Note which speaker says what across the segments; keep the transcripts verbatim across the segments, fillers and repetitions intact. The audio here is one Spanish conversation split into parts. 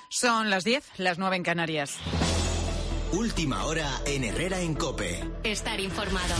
Speaker 1: Son las diez, las nueve en Canarias.
Speaker 2: Última hora en Herrera en COPE.
Speaker 3: Estar informado.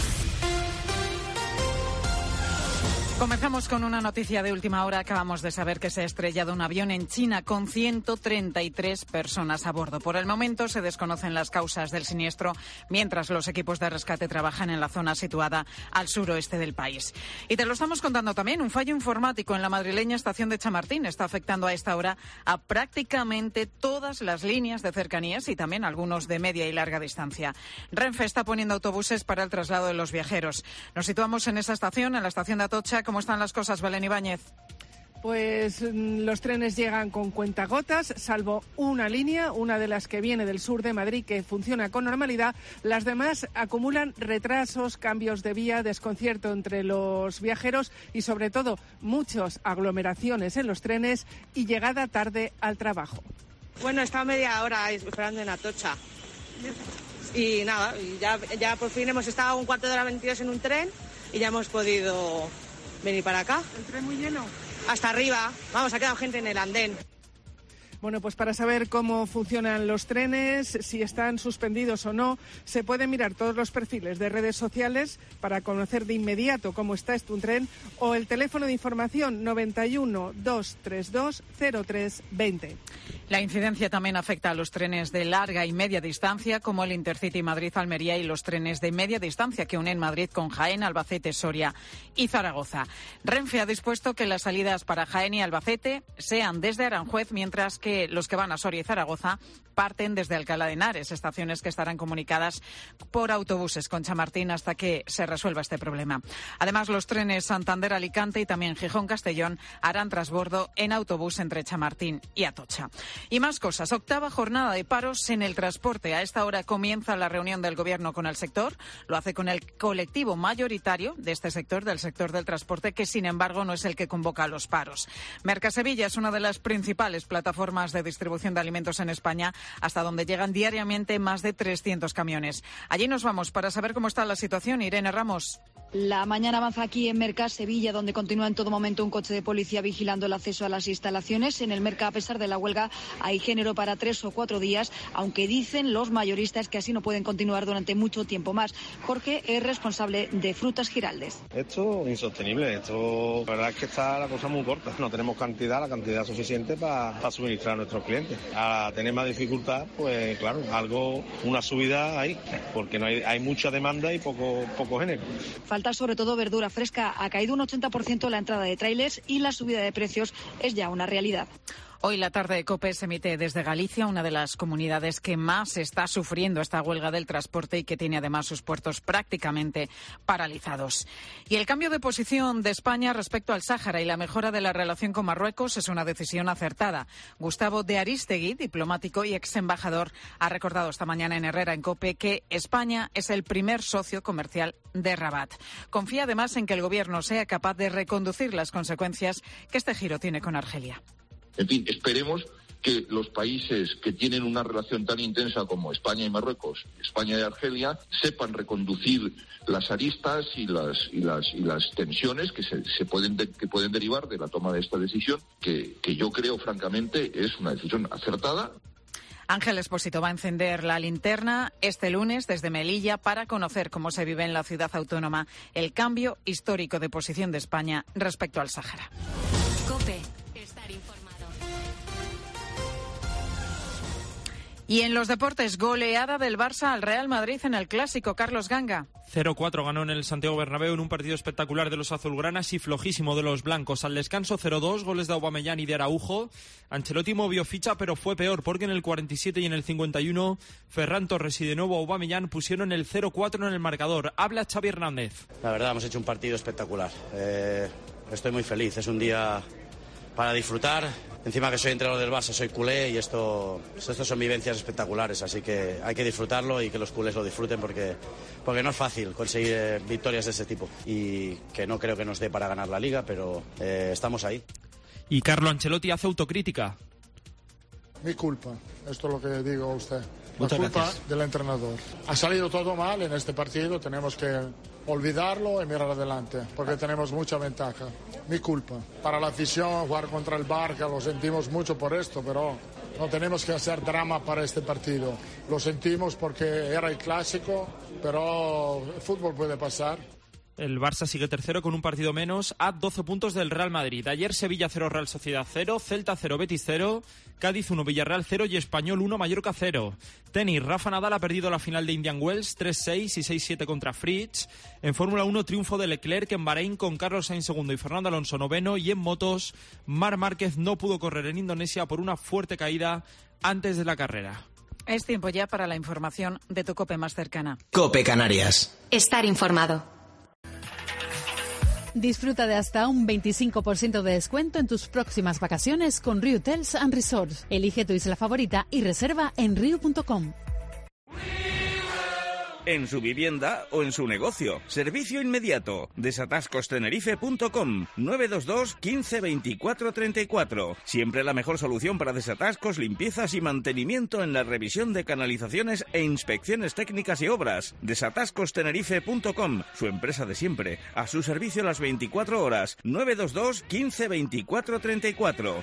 Speaker 1: Comenzamos con una noticia de última hora. Acabamos de saber que se ha estrellado un avión en China con ciento treinta y tres personas a bordo. Por el momento se desconocen las causas del siniestro, mientras los equipos de rescate trabajan en la zona situada al suroeste del país. Y te lo estamos contando también, un fallo informático en la madrileña estación de Chamartín está afectando a esta hora a prácticamente todas las líneas de cercanías y también algunos de media y larga distancia. Renfe está poniendo autobuses para el traslado de los viajeros. Nos situamos en esa estación, en la estación de Atocha. ¿Cómo están las cosas, Belén Ibáñez?
Speaker 4: Pues los trenes llegan con cuentagotas, salvo una línea, una de las que viene del sur de Madrid, que funciona con normalidad. Las demás acumulan retrasos, cambios de vía, desconcierto entre los viajeros y, sobre todo, muchas aglomeraciones en los trenes y llegada tarde al trabajo.
Speaker 5: Bueno, he estado media hora esperando en Atocha. Y nada, ya, ya por fin hemos estado un cuarto de hora veintidós en un tren y ya hemos podido venir para acá.
Speaker 4: ¿El tren muy lleno?
Speaker 5: Hasta arriba. Vamos, ha quedado gente en el andén.
Speaker 4: Bueno, pues para saber cómo funcionan los trenes, si están suspendidos o no, se pueden mirar todos los perfiles de redes sociales para conocer de inmediato cómo está este un tren, o el teléfono de información noventa y uno, doscientos treinta y dos, cero tres veinte.
Speaker 1: La incidencia también afecta a los trenes de larga y media distancia, como el Intercity Madrid-Almería y los trenes de media distancia que unen Madrid con Jaén, Albacete, Soria y Zaragoza. Renfe ha dispuesto que las salidas para Jaén y Albacete sean desde Aranjuez, mientras que los que van a Soria y Zaragoza parten desde Alcalá de Henares, estaciones que estarán comunicadas por autobuses con Chamartín hasta que se resuelva este problema. Además, los trenes Santander-Alicante y también Gijón-Castellón harán transbordo en autobús entre Chamartín y Atocha. Y más cosas. Octava jornada de paros en el transporte. A esta hora comienza la reunión del Gobierno con el sector. Lo hace con el colectivo mayoritario de este sector, del sector del transporte, que sin embargo no es el que convoca los paros. Mercasevilla es una de las principales plataformas de distribución de alimentos en España, hasta donde llegan diariamente más de trescientos camiones. Allí nos vamos para saber cómo está la situación. Irene Ramos.
Speaker 6: La mañana avanza aquí en Mercas, Sevilla, donde continúa en todo momento un coche de policía vigilando el acceso a las instalaciones. En el Merca, a pesar de la huelga, hay género para tres o cuatro días, aunque dicen los mayoristas que así no pueden continuar durante mucho tiempo más. Jorge es responsable de Frutas Giraldes.
Speaker 7: Esto es insostenible, esto la verdad es que está la cosa muy corta. No tenemos cantidad, la cantidad suficiente para pa suministrar a nuestros clientes. A tener más dificultad, pues claro, algo, una subida hay, porque no hay, hay mucha demanda y poco, poco género.
Speaker 6: Falta sobre todo verdura fresca. Ha caído un ochenta por ciento la entrada de trailers y la subida de precios es ya una realidad.
Speaker 1: Hoy la tarde de COPE se emite desde Galicia, una de las comunidades que más está sufriendo esta huelga del transporte y que tiene además sus puertos prácticamente paralizados. Y el cambio de posición de España respecto al Sáhara y la mejora de la relación con Marruecos es una decisión acertada. Gustavo de Aristegui, diplomático y ex embajador, ha recordado esta mañana en Herrera en COPE que España es el primer socio comercial de Rabat. Confía además en que el Gobierno sea capaz de reconducir las consecuencias que este giro tiene con Argelia.
Speaker 8: En fin, esperemos que los países que tienen una relación tan intensa como España y Marruecos, España y Argelia, sepan reconducir las aristas y las y las y las tensiones que se, se pueden de, que pueden derivar de la toma de esta decisión, que, que yo creo francamente es una decisión acertada.
Speaker 1: Ángel Expósito va a encender la linterna este lunes desde Melilla para conocer cómo se vive en la ciudad autónoma el cambio histórico de posición de España respecto al Sáhara.
Speaker 3: COPE. Estar informado.
Speaker 1: Y en los deportes, goleada del Barça al Real Madrid en el Clásico. Carlos Ganga.
Speaker 9: cero cuatro ganó en el Santiago Bernabéu en un partido espectacular de los azulgranas y flojísimo de los blancos. Al descanso cero dos, goles de Aubameyang y de Araujo. Ancelotti movió ficha, pero fue peor porque en el cuarenta y siete y en el cincuenta y uno Ferran Torres y de nuevo Aubameyang pusieron el cero cuatro en el marcador. Habla Xavi Hernández. La verdad, hemos hecho un partido espectacular. Eh, estoy muy feliz. Es un día para disfrutar. Encima que soy entrenador del Barça, soy culé y esto, esto son vivencias espectaculares, así que hay que disfrutarlo y que los culés lo disfruten porque, porque no es fácil conseguir eh, victorias de ese tipo y que no creo que nos dé para ganar la Liga, pero eh, estamos ahí. Y Carlo Ancelotti hace autocrítica.
Speaker 10: Mi culpa, esto es lo que digo a usted.
Speaker 9: Muchas
Speaker 10: la culpa
Speaker 9: gracias.
Speaker 10: del entrenador. Ha salido todo mal en este partido, tenemos que olvidarlo y mirar adelante, porque tenemos mucha ventaja. Mi culpa. Para la afición, jugar contra el Barça, lo sentimos mucho por esto, pero No tenemos que hacer drama para este partido. Lo sentimos porque era el clásico, pero el fútbol puede pasar.
Speaker 9: El Barça sigue tercero con un partido menos a doce puntos del Real Madrid. Ayer Sevilla cero, Real Sociedad cero, Celta cero, Betis cero, Cádiz uno, Villarreal cero y Español uno, Mallorca cero. Tenis, Rafa Nadal ha perdido la final de Indian Wells tres seis y seis siete contra Fritz. En Fórmula uno, triunfo de Leclerc en Bahrein con Carlos Sainz segundo y Fernando Alonso noveno. Y en motos, Marc Márquez no pudo correr en Indonesia por una fuerte caída antes de la carrera.
Speaker 1: Es tiempo ya para la información de tu COPE más cercana.
Speaker 2: COPE Canarias.
Speaker 3: Estar informado.
Speaker 11: Disfruta de hasta un veinticinco por ciento de descuento en tus próximas vacaciones con Riu Hotels and Resorts. Elige tu isla favorita y reserva en riu punto com.
Speaker 12: En su vivienda o en su negocio. Servicio inmediato. desatascos tenerife punto com. nueve dos dos, quince, veinticuatro, treinta y cuatro. Siempre la mejor solución para desatascos, limpiezas y mantenimiento en la revisión de canalizaciones e inspecciones técnicas y obras. desatascos tenerife punto com. Su empresa de siempre. A su servicio las veinticuatro horas. nueve dos dos, quince, veinticuatro, treinta y cuatro.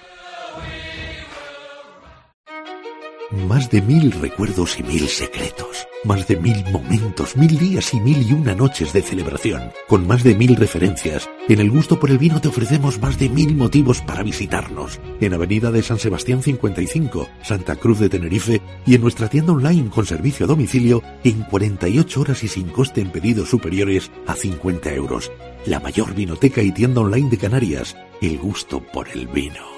Speaker 13: Más de mil recuerdos y mil secretos. Más de mil momentos, mil días y mil y una noches de celebración. Con más de mil referencias. En El Gusto por el Vino te ofrecemos más de mil motivos para visitarnos. En Avenida de San Sebastián cincuenta y cinco, Santa Cruz de Tenerife. Y en nuestra tienda online con servicio a domicilio en cuarenta y ocho horas y sin coste en pedidos superiores a cincuenta euros. La mayor vinoteca y tienda online de Canarias. El Gusto por el Vino.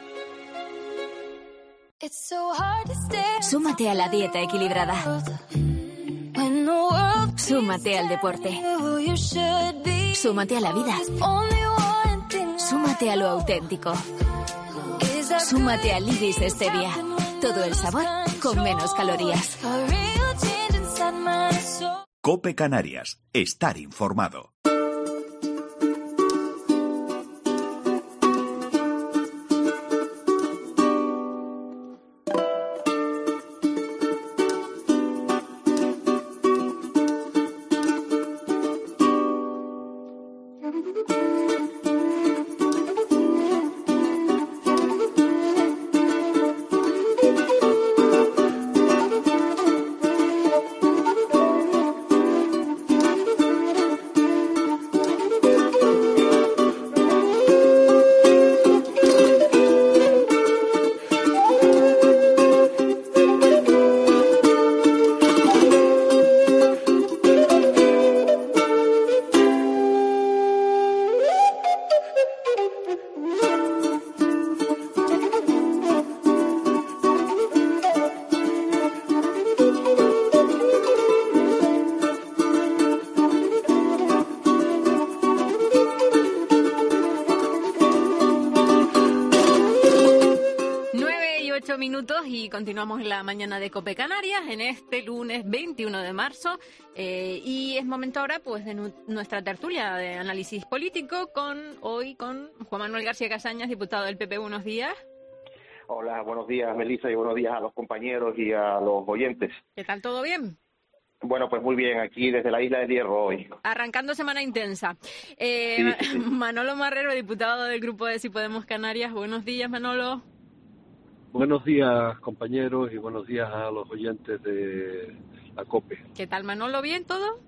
Speaker 3: Súmate a la dieta equilibrada. Súmate al deporte. Súmate a la vida. Súmate a lo auténtico. Súmate a Libis Stevia. Todo el sabor con menos calorías.
Speaker 14: COPE Canarias. Estar informado.
Speaker 15: Y continuamos en la mañana de COPE Canarias en este lunes veintiuno de marzo eh, y es momento ahora pues de nu- nuestra tertulia de análisis político con hoy con Juan Manuel García Casañas, diputado del P P. Buenos días.
Speaker 16: Hola, buenos días Melissa y buenos días a los compañeros y a los oyentes.
Speaker 15: ¿Qué tal? ¿Todo bien?
Speaker 16: Bueno, pues muy bien, aquí desde la Isla del Hierro hoy.
Speaker 15: Arrancando semana intensa. Eh,
Speaker 16: Sí, sí, sí.
Speaker 15: Manolo Marrero, diputado del Grupo de Si Podemos Canarias. Buenos días, Manolo.
Speaker 17: Buenos días, compañeros, y buenos días a los oyentes de la COPE.
Speaker 15: ¿Qué tal, Manolo? ¿Bien todo?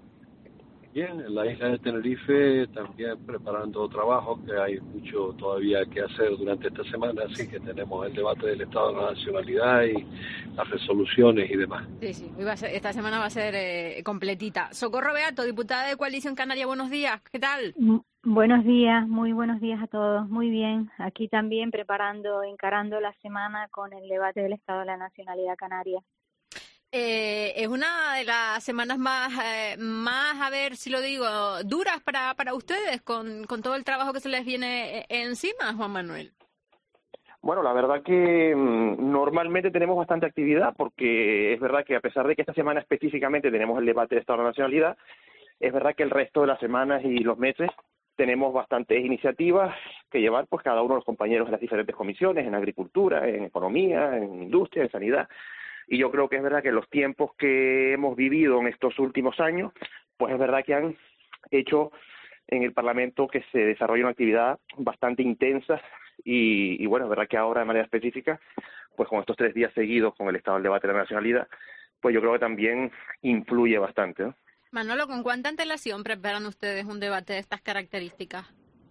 Speaker 17: Bien, en la isla de Tenerife también preparando trabajo, que hay mucho todavía que hacer durante esta semana, así que tenemos el debate del Estado de la Nacionalidad y las resoluciones y demás.
Speaker 15: Sí, sí. Hoy va a ser, esta semana va a ser eh, completita. Socorro Beato, diputada de Coalición Canaria. Buenos días. ¿Qué tal?
Speaker 18: Buenos días, muy buenos días a todos. Muy bien, aquí también preparando, encarando la semana con el debate del Estado de la Nacionalidad Canaria.
Speaker 15: Eh, es una de las semanas más, eh, más, a ver si lo digo, duras para, para ustedes, con, con todo el trabajo que se les viene encima, Juan Manuel.
Speaker 16: Bueno, la verdad que mmm, normalmente tenemos bastante actividad porque es verdad que a pesar de que esta semana específicamente tenemos el debate del Estado de la Nacionalidad, es verdad que el resto de las semanas y los meses tenemos bastantes iniciativas que llevar pues cada uno de los compañeros de las diferentes comisiones, en agricultura, en economía, en industria, en sanidad. Y yo creo que es verdad que los tiempos que hemos vivido en estos últimos años, pues es verdad que han hecho en el Parlamento que se desarrolle una actividad bastante intensa y, y bueno, es verdad que ahora de manera específica, pues con estos tres días seguidos con el estado del debate de la nacionalidad, pues yo creo que también influye bastante, ¿no?
Speaker 15: Manolo, ¿con cuánta antelación preparan ustedes un debate de estas características?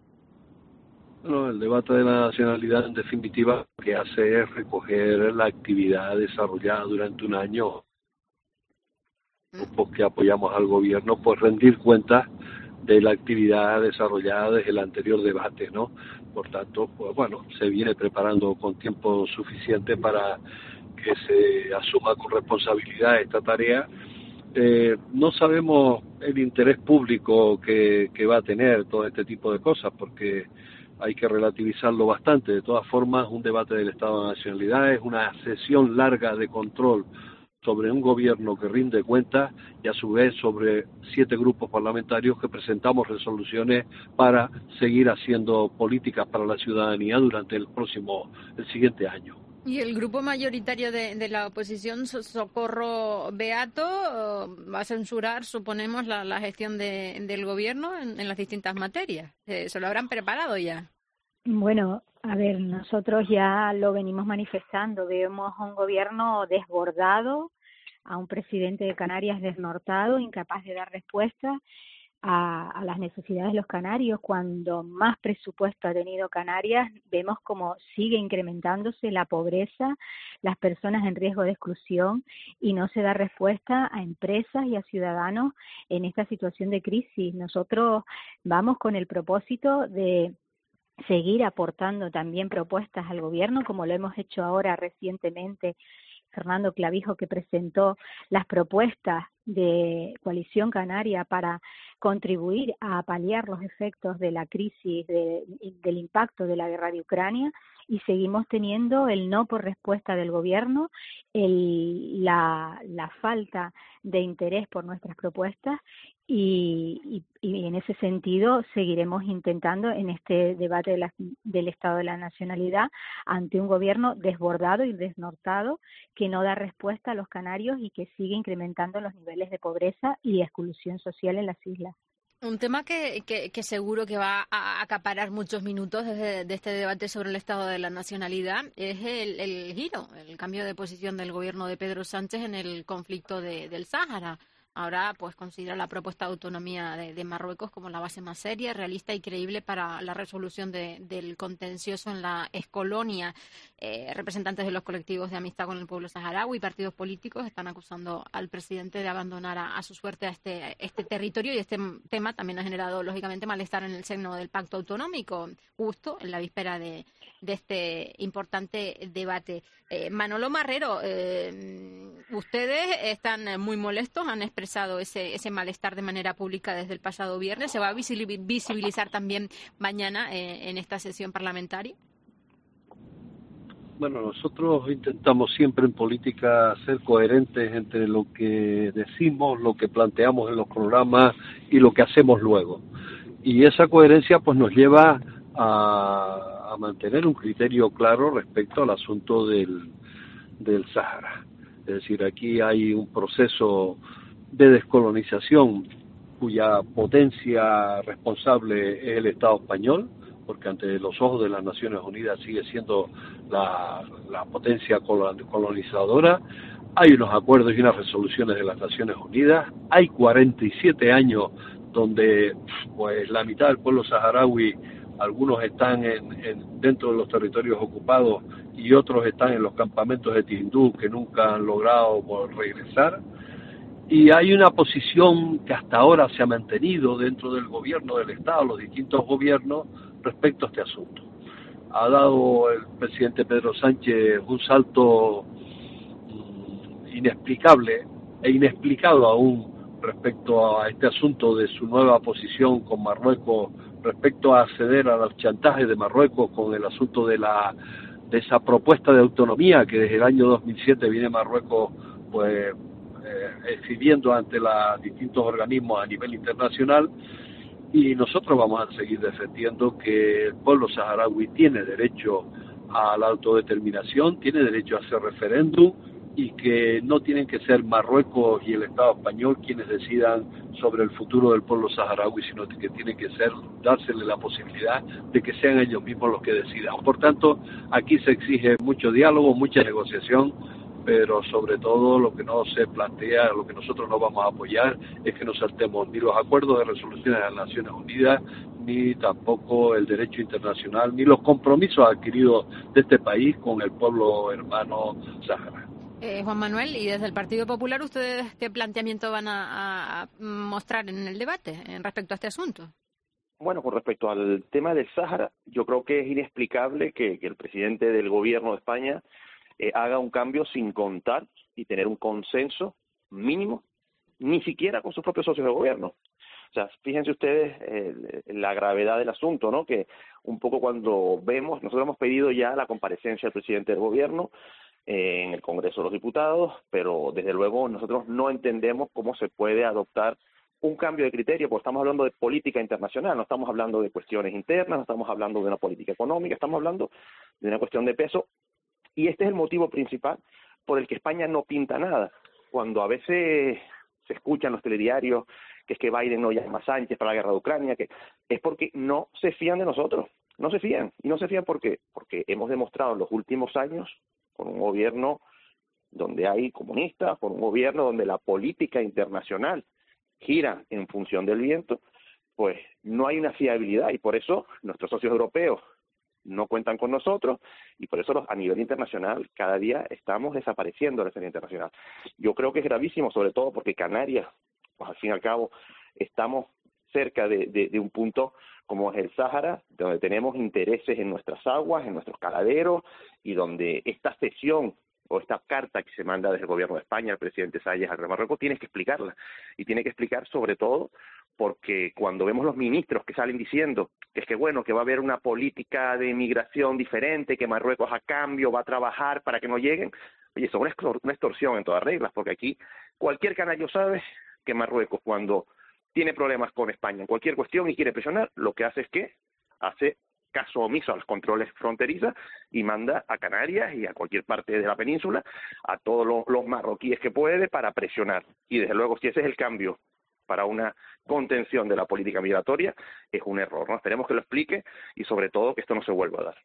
Speaker 17: Bueno, el debate de la nacionalidad, en definitiva, lo que hace es recoger la actividad desarrollada durante un año, porque apoyamos al gobierno, pues rendir cuentas de la actividad desarrollada desde el anterior debate, ¿no? Por tanto, pues bueno, se viene preparando con tiempo suficiente para que se asuma con responsabilidad esta tarea. Eh, no sabemos el interés público que, que va a tener todo este tipo de cosas, porque hay que relativizarlo bastante. De todas formas, un debate del Estado de Nacionalidad es una sesión larga de control sobre un gobierno que rinde cuentas y a su vez sobre siete grupos parlamentarios que presentamos resoluciones para seguir haciendo políticas para la ciudadanía durante el próximo, el siguiente año.
Speaker 15: ¿Y el grupo mayoritario de, de la oposición, Socorro Beato, va a censurar, suponemos, la, la gestión de, del gobierno en, en las distintas materias? Eh, ¿Se lo habrán preparado ya?
Speaker 18: Bueno, a ver, nosotros ya lo venimos manifestando. Vemos a un gobierno desbordado, a un presidente de Canarias desnortado, incapaz de dar respuesta a, a las necesidades de los canarios. Cuando más presupuesto ha tenido Canarias, vemos como sigue incrementándose la pobreza, las personas en riesgo de exclusión, y no se da respuesta a empresas y a ciudadanos en esta situación de crisis. Nosotros vamos con el propósito de seguir aportando también propuestas al gobierno, como lo hemos hecho ahora recientemente, Fernando Clavijo, que presentó las propuestas de Coalición Canaria para contribuir a paliar los efectos de la crisis, de, del impacto de la guerra de Ucrania, y seguimos teniendo el no por respuesta del gobierno, el, la, la falta de interés por nuestras propuestas, y, y, y en ese sentido seguiremos intentando en este debate de la, del Estado de la Nacionalidad ante un gobierno desbordado y desnortado que no da respuesta a los canarios y que sigue incrementando los niveles de pobreza y de exclusión social en las islas.
Speaker 15: Un tema que, que, que seguro que va a acaparar muchos minutos desde de este debate sobre el Estado de la Nacionalidad es el, el giro, el cambio de posición del gobierno de Pedro Sánchez en el conflicto de, del Sáhara. Ahora, pues, considera la propuesta de autonomía de, de Marruecos como la base más seria, realista y creíble para la resolución de, del contencioso en la excolonia. Eh, representantes de los colectivos de amistad con el pueblo saharaui y partidos políticos están acusando al presidente de abandonar a, a su suerte a este, este territorio, y este tema también ha generado, lógicamente, malestar en el seno del pacto autonómico, justo en la víspera de, de este importante debate. Eh, Manolo Marrero, eh, ustedes están muy molestos, han expresado ese, ese malestar de manera pública desde el pasado viernes. ¿Se va a visibilizar también mañana eh, en esta sesión parlamentaria?
Speaker 17: Bueno, nosotros intentamos siempre en política ser coherentes entre lo que decimos, lo que planteamos en los programas y lo que hacemos luego. Y esa coherencia pues nos lleva a, a mantener un criterio claro respecto al asunto del, del Sáhara. Es decir, aquí hay un proceso de descolonización cuya potencia responsable es el Estado español, porque ante los ojos de las Naciones Unidas sigue siendo la, la potencia colonizadora. Hay unos acuerdos y unas resoluciones de las Naciones Unidas. Hay cuarenta y siete años donde pues la mitad del pueblo saharaui, algunos están en, en, dentro de los territorios ocupados y otros están en los campamentos de Tinduf que nunca han logrado regresar. Y hay una posición que hasta ahora se ha mantenido dentro del gobierno del Estado, los distintos gobiernos, respecto a este asunto. Ha dado el presidente Pedro Sánchez un salto inexplicable e inexplicado aún respecto a este asunto de su nueva posición con Marruecos, respecto a acceder a los chantajes de Marruecos con el asunto de la de esa propuesta de autonomía que desde el año dos mil siete viene Marruecos pues eh, escribiendo ante los distintos organismos a nivel internacional. Y nosotros vamos a seguir defendiendo que el pueblo saharaui tiene derecho a la autodeterminación, tiene derecho a hacer referéndum, y que no tienen que ser Marruecos y el Estado español quienes decidan sobre el futuro del pueblo saharaui, sino que tiene que ser dársele la posibilidad de que sean ellos mismos los que decidan. Por tanto, aquí se exige mucho diálogo, mucha negociación, pero sobre todo lo que no se plantea, lo que nosotros no vamos a apoyar es que no saltemos ni los acuerdos de resolución de las Naciones Unidas, ni tampoco el derecho internacional, ni los compromisos adquiridos de este país con el pueblo hermano saharaui.
Speaker 15: Eh, Juan Manuel, y desde el Partido Popular, ¿ustedes qué planteamiento van a, a mostrar en el debate en respecto a este asunto?
Speaker 16: Bueno, con respecto al tema del Sáhara, yo creo que es inexplicable que, que el presidente del gobierno de España eh, haga un cambio sin contar y tener un consenso mínimo, ni siquiera con sus propios socios de gobierno. O sea, fíjense ustedes eh, la gravedad del asunto, ¿no? Que un poco cuando vemos, nosotros hemos pedido ya la comparecencia del presidente del gobierno eh, en el Congreso de los Diputados, pero desde luego nosotros no entendemos cómo se puede adoptar un cambio de criterio, porque estamos hablando de política internacional, no estamos hablando de cuestiones internas, no estamos hablando de una política económica, estamos hablando de una cuestión de peso, y este es el motivo principal por el que España no pinta nada. Cuando a veces se escuchan los telediarios que es que Biden no llama a Sánchez para la guerra de Ucrania, que es porque no se fían de nosotros, no se fían, y no se fían ¿por qué? Porque hemos demostrado en los últimos años, con un gobierno donde hay comunistas, con un gobierno donde la política internacional gira en función del viento, pues no hay una fiabilidad, y por eso nuestros socios europeos no cuentan con nosotros, y por eso los, a nivel internacional cada día estamos desapareciendo de la escena internacional. Yo creo que es gravísimo, sobre todo porque Canarias, pues al fin y al cabo, estamos cerca de, de, de un punto como es el Sáhara, donde tenemos intereses en nuestras aguas, en nuestros caladeros, y donde esta cesión o esta carta que se manda desde el gobierno de España al presidente Sánchez al Marruecos, tiene que explicarla, y tiene que explicar sobre todo porque cuando vemos los ministros que salen diciendo que es que bueno, que va a haber una política de inmigración diferente, que Marruecos a cambio va a trabajar para que no lleguen, oye, eso es una extorsión en todas reglas, porque aquí cualquier canario sabe que Marruecos, cuando tiene problemas con España en cualquier cuestión y quiere presionar, lo que hace es que hace caso omiso a los controles fronterizos y manda a Canarias y a cualquier parte de la península a todos los, los marroquíes que puede para presionar. Y desde luego, si ese es el cambio para una contención de la política migratoria, es un error, ¿no? Esperemos que lo explique y sobre todo que esto no se vuelva a dar.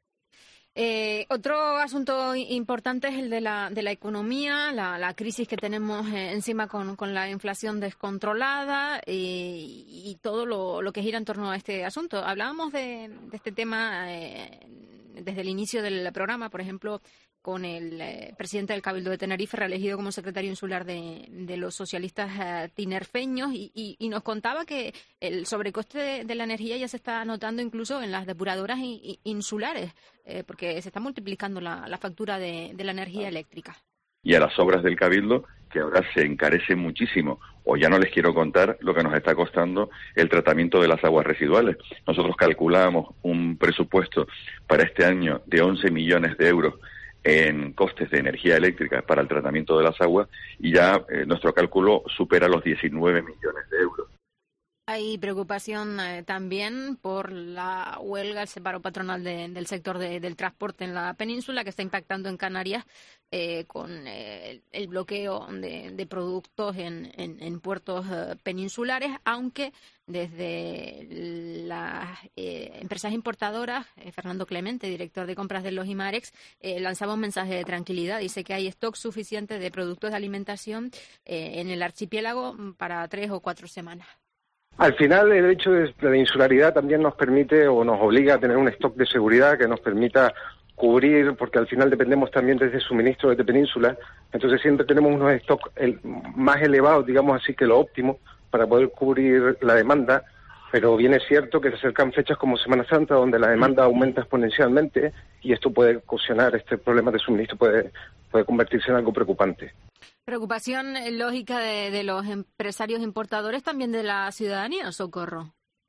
Speaker 15: Eh, otro asunto importante es el de la de la economía, la, la crisis que tenemos eh, encima con, con la inflación descontrolada eh, y todo lo, lo que gira en torno a este asunto. Hablábamos de, de este tema eh, desde el inicio del programa, por ejemplo, con el eh, presidente del Cabildo de Tenerife, reelegido como secretario insular de, de los socialistas eh, tinerfeños, y, y, y nos contaba que el sobrecoste de, de la energía ya se está notando incluso en las depuradoras i, i, insulares, eh, porque se está multiplicando la, la factura de, de la energía eléctrica.
Speaker 19: Y a las obras del Cabildo, que ahora se encarece muchísimo, o ya no les quiero contar lo que nos está costando el tratamiento de las aguas residuales. Nosotros calculamos un presupuesto para este año de once millones de euros en costes de energía eléctrica para el tratamiento de las aguas, y ya eh, nuestro cálculo supera los diecinueve millones de euros.
Speaker 15: Hay preocupación eh, también por la huelga, el separo patronal de, del sector de, del transporte en la península, que está impactando en Canarias eh, con eh, el bloqueo de, de productos en, en, en puertos eh, peninsulares, aunque desde las eh, empresas importadoras, eh, Fernando Clemente, director de compras de los IMAREX, eh, lanzaba un mensaje de tranquilidad. Dice que hay stock suficiente de productos de alimentación eh, en el archipiélago para tres o cuatro semanas.
Speaker 20: Al final, el hecho de la insularidad también nos permite o nos obliga a tener un stock de seguridad que nos permita cubrir, porque al final dependemos también desde suministro desde península, entonces siempre tenemos unos stocks el, más elevados, digamos así, que lo óptimo para poder cubrir la demanda, pero bien es cierto que se acercan fechas como Semana Santa donde la demanda aumenta exponencialmente y esto puede ocasionar, este problema de suministro puede, puede convertirse en algo preocupante.
Speaker 15: Preocupación lógica de, de los empresarios importadores, también de la ciudadanía, Socorro.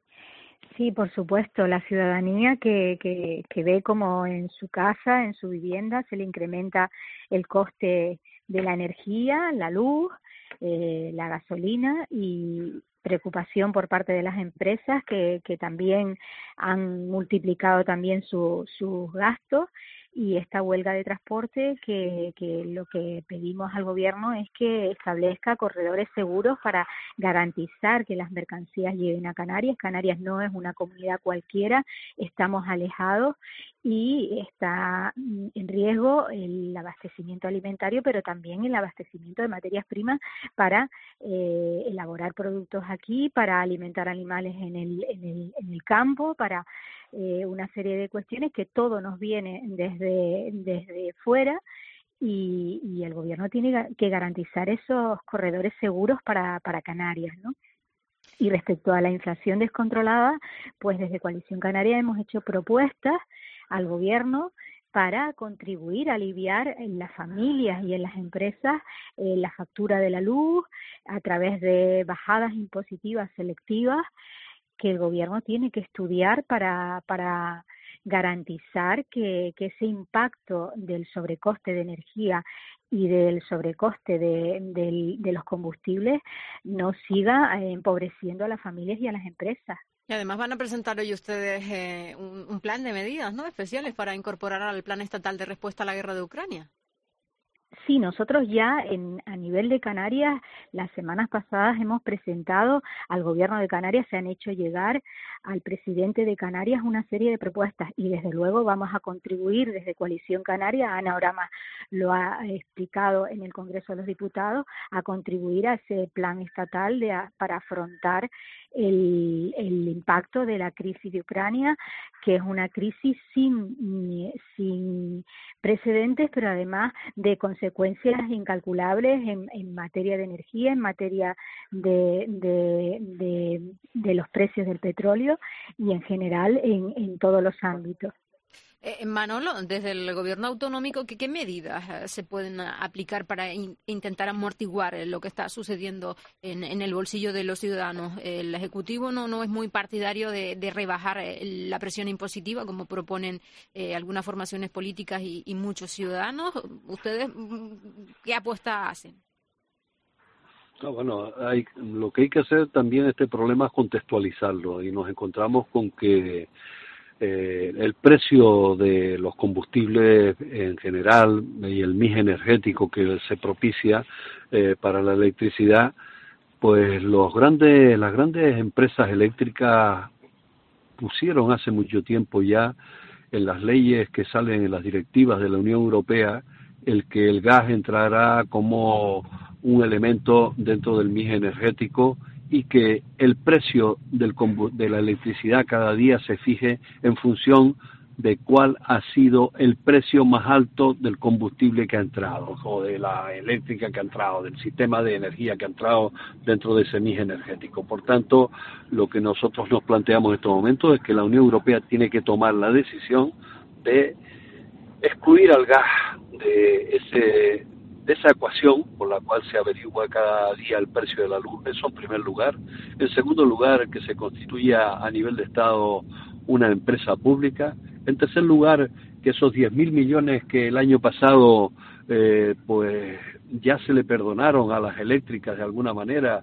Speaker 18: Sí, por supuesto, la ciudadanía que, que, que ve como en su casa, en su vivienda, se le incrementa el coste de la energía, la luz, eh, la gasolina, y preocupación por parte de las empresas que, que también han multiplicado también su, sus gastos. y esta huelga de transporte que, que lo que pedimos al gobierno es que establezca corredores seguros para garantizar que las mercancías lleguen a Canarias. Canarias no es una comunidad cualquiera, estamos alejados y está en riesgo el abastecimiento alimentario, pero también el abastecimiento de materias primas para eh, elaborar productos aquí, para alimentar animales en el, en el, en el campo, para eh, una serie de cuestiones que todo nos viene desde, desde fuera. Y, y el gobierno tiene que garantizar esos corredores seguros para, para Canarias, ¿no? Y respecto a la inflación descontrolada, pues desde Coalición Canaria hemos hecho propuestas al gobierno para contribuir a aliviar en las familias y en las empresas eh, la factura de la luz a través de bajadas impositivas selectivas que el gobierno tiene que estudiar para, para garantizar que, que ese impacto del sobrecoste de energía y del sobrecoste de, de, de los combustibles no siga eh, empobreciendo a las familias y a las empresas.
Speaker 15: Y además van a presentar hoy ustedes eh, un, un plan de medidas, ¿no?, especiales para incorporar al Plan Estatal de Respuesta a la Guerra de Ucrania.
Speaker 18: Sí, nosotros ya en, a nivel de Canarias, las semanas pasadas hemos presentado al gobierno de Canarias, se han hecho llegar al presidente de Canarias una serie de propuestas y desde luego vamos a contribuir desde Coalición Canaria, Ana Orama lo ha explicado en el Congreso de los Diputados, a contribuir a ese plan estatal de, a, para afrontar el, el impacto de la crisis de Ucrania, que es una crisis sin, sin precedentes, pero además de consecuencias incalculables en, en materia de energía, en materia de, de, de, de los precios del petróleo y en general en, en todos los ámbitos.
Speaker 15: Eh, Manolo, desde el gobierno autonómico, ¿qué, qué medidas eh, se pueden aplicar para in, intentar amortiguar eh, lo que está sucediendo en, en el bolsillo de los ciudadanos? El Ejecutivo no, no es muy partidario de, de rebajar eh, la presión impositiva, como proponen eh, algunas formaciones políticas y, y muchos ciudadanos. ¿Ustedes qué apuesta hacen?
Speaker 17: No, bueno, hay, lo que hay que hacer también este problema es contextualizarlo y nos encontramos con que Eh, el precio de los combustibles en general y el mix energético que se propicia eh, para la electricidad, pues los grandes, las grandes empresas eléctricas pusieron hace mucho tiempo ya en las leyes que salen en las directivas de la Unión Europea el que el gas entrará como un elemento dentro del mix energético y que el precio del de la electricidad cada día se fije en función de cuál ha sido el precio más alto del combustible que ha entrado, o de la eléctrica que ha entrado, del sistema de energía que ha entrado dentro de ese mix energético. Por tanto, lo que nosotros nos planteamos en estos momentos es que la Unión Europea tiene que tomar la decisión de excluir al gas de ese de esa ecuación por la cual se averigua cada día el precio de la luz, eso en primer lugar. En segundo lugar, que se constituya a nivel de Estado una empresa pública. En tercer lugar, que esos diez mil millones que el año pasado eh, pues ya se le perdonaron a las eléctricas de alguna manera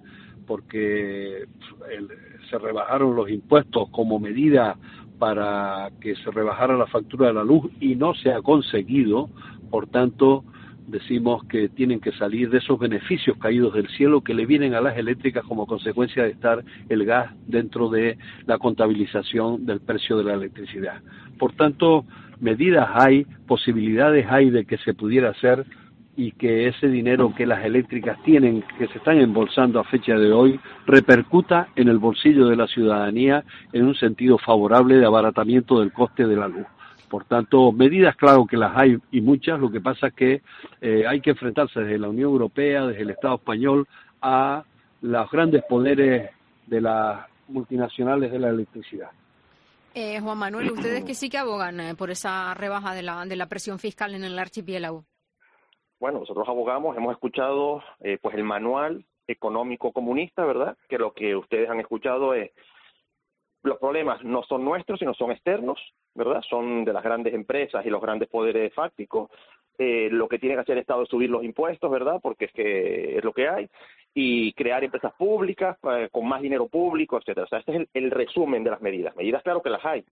Speaker 17: porque el, se rebajaron los impuestos como medida para que se rebajara la factura de la luz y no se ha conseguido, por tanto decimos que tienen que salir de esos beneficios caídos del cielo que le vienen a las eléctricas como consecuencia de estar el gas dentro de la contabilización del precio de la electricidad. Por tanto, medidas hay, posibilidades hay de que se pudiera hacer y que ese dinero que las eléctricas tienen, que se están embolsando a fecha de hoy, repercuta en el bolsillo de la ciudadanía en un sentido favorable de abaratamiento del coste de la luz. Por tanto, medidas, claro que las hay y muchas, lo que pasa es que eh, hay que enfrentarse desde la Unión Europea, desde el Estado español, a los grandes poderes de las multinacionales de la electricidad.
Speaker 15: Eh, Juan Manuel, ustedes que sí que abogan eh, por esa rebaja de la, de la presión fiscal en el archipiélago.
Speaker 16: Bueno, nosotros abogamos, hemos escuchado eh, pues el manual económico comunista, ¿verdad? Que lo que ustedes han escuchado es los problemas no son nuestros, sino son externos, ¿verdad? Son de las grandes empresas y los grandes poderes fácticos. Eh, lo que tiene que hacer el Estado es subir los impuestos, ¿verdad? Porque es que es lo que hay. Y crear empresas públicas eh, con más dinero público, etcétera. O sea, este es el, el resumen de las medidas. Medidas, claro que las hay.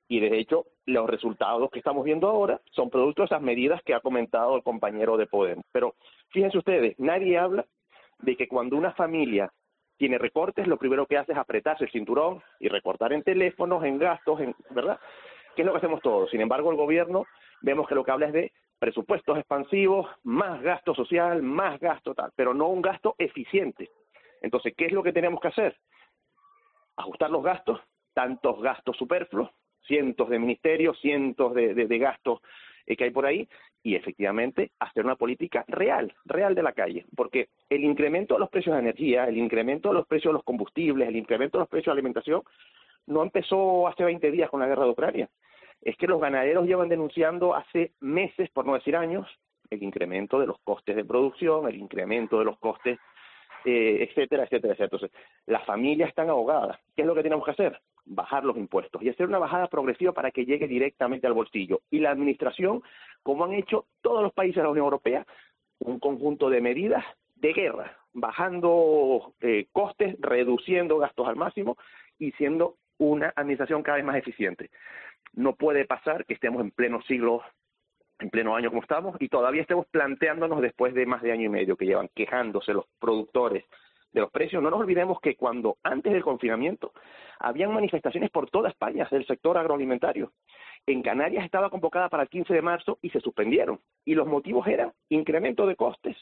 Speaker 16: Y de hecho, los resultados que estamos viendo ahora son producto de esas medidas que ha comentado el compañero de Podemos. Pero fíjense ustedes, nadie habla de que cuando una familia tiene recortes, lo primero que hace es apretarse el cinturón y recortar en teléfonos, en gastos, en, ¿verdad? ¿Qué es lo que hacemos todos? Sin embargo, el gobierno vemos que lo que habla es de presupuestos expansivos, más gasto social, más gasto tal, pero no un gasto eficiente. Entonces, ¿qué es lo que tenemos que hacer? Ajustar los gastos, tantos gastos superfluos, cientos de ministerios, cientos de, de, de gastos eh, que hay por ahí, y efectivamente hacer una política real, real de la calle, porque el incremento de los precios de energía, el incremento de los precios de los combustibles, el incremento de los precios de alimentación, no empezó hace veinte días con la guerra de Ucrania. Es que los ganaderos llevan denunciando hace meses, por no decir años, el incremento de los costes de producción, el incremento de los costes, eh, etcétera, etcétera, etcétera. Entonces, las familias están ahogadas. ¿Qué es lo que tenemos que hacer? Bajar los impuestos y hacer una bajada progresiva para que llegue directamente al bolsillo. Y la administración, como han hecho todos los países de la Unión Europea, un conjunto de medidas de guerra, bajando eh, costes, reduciendo gastos al máximo y siendo una administración cada vez más eficiente. No puede pasar que estemos en pleno siglo, en pleno año como estamos, y todavía estemos planteándonos después de más de año y medio que llevan quejándose los productores de los precios. No nos olvidemos que cuando antes del confinamiento habían manifestaciones por toda España del sector agroalimentario. En Canarias estaba convocada para el quince de marzo y se suspendieron. Y los motivos eran incremento de costes,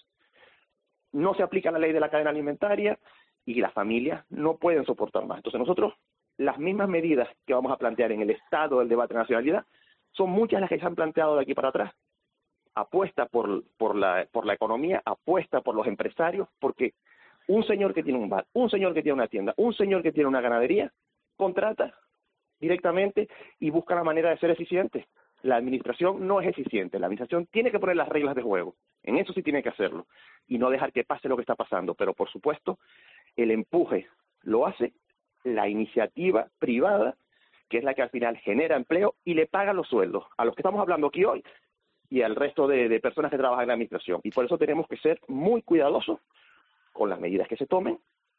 Speaker 16: no se aplica la ley de la cadena alimentaria y las familias no pueden soportar más. Entonces nosotros, las mismas medidas que vamos a plantear en el estado del debate de nacionalidad, son muchas las que se han planteado de aquí para atrás. Apuesta por, por, la, por la economía, apuesta por los empresarios, porque un señor que tiene un bar, un señor que tiene una tienda, un señor que tiene una ganadería, contrata directamente y busca la manera de ser eficiente. La administración no es eficiente, la administración tiene que poner las reglas de juego, en eso sí tiene que hacerlo, y no dejar que pase lo que está pasando, pero por supuesto el empuje lo hace la iniciativa privada, que es la que al final genera empleo y le paga los sueldos a los que estamos hablando aquí hoy y al resto de, de personas que trabajan en la administración. Y por eso tenemos que ser muy cuidadosos con las medidas que se tomen,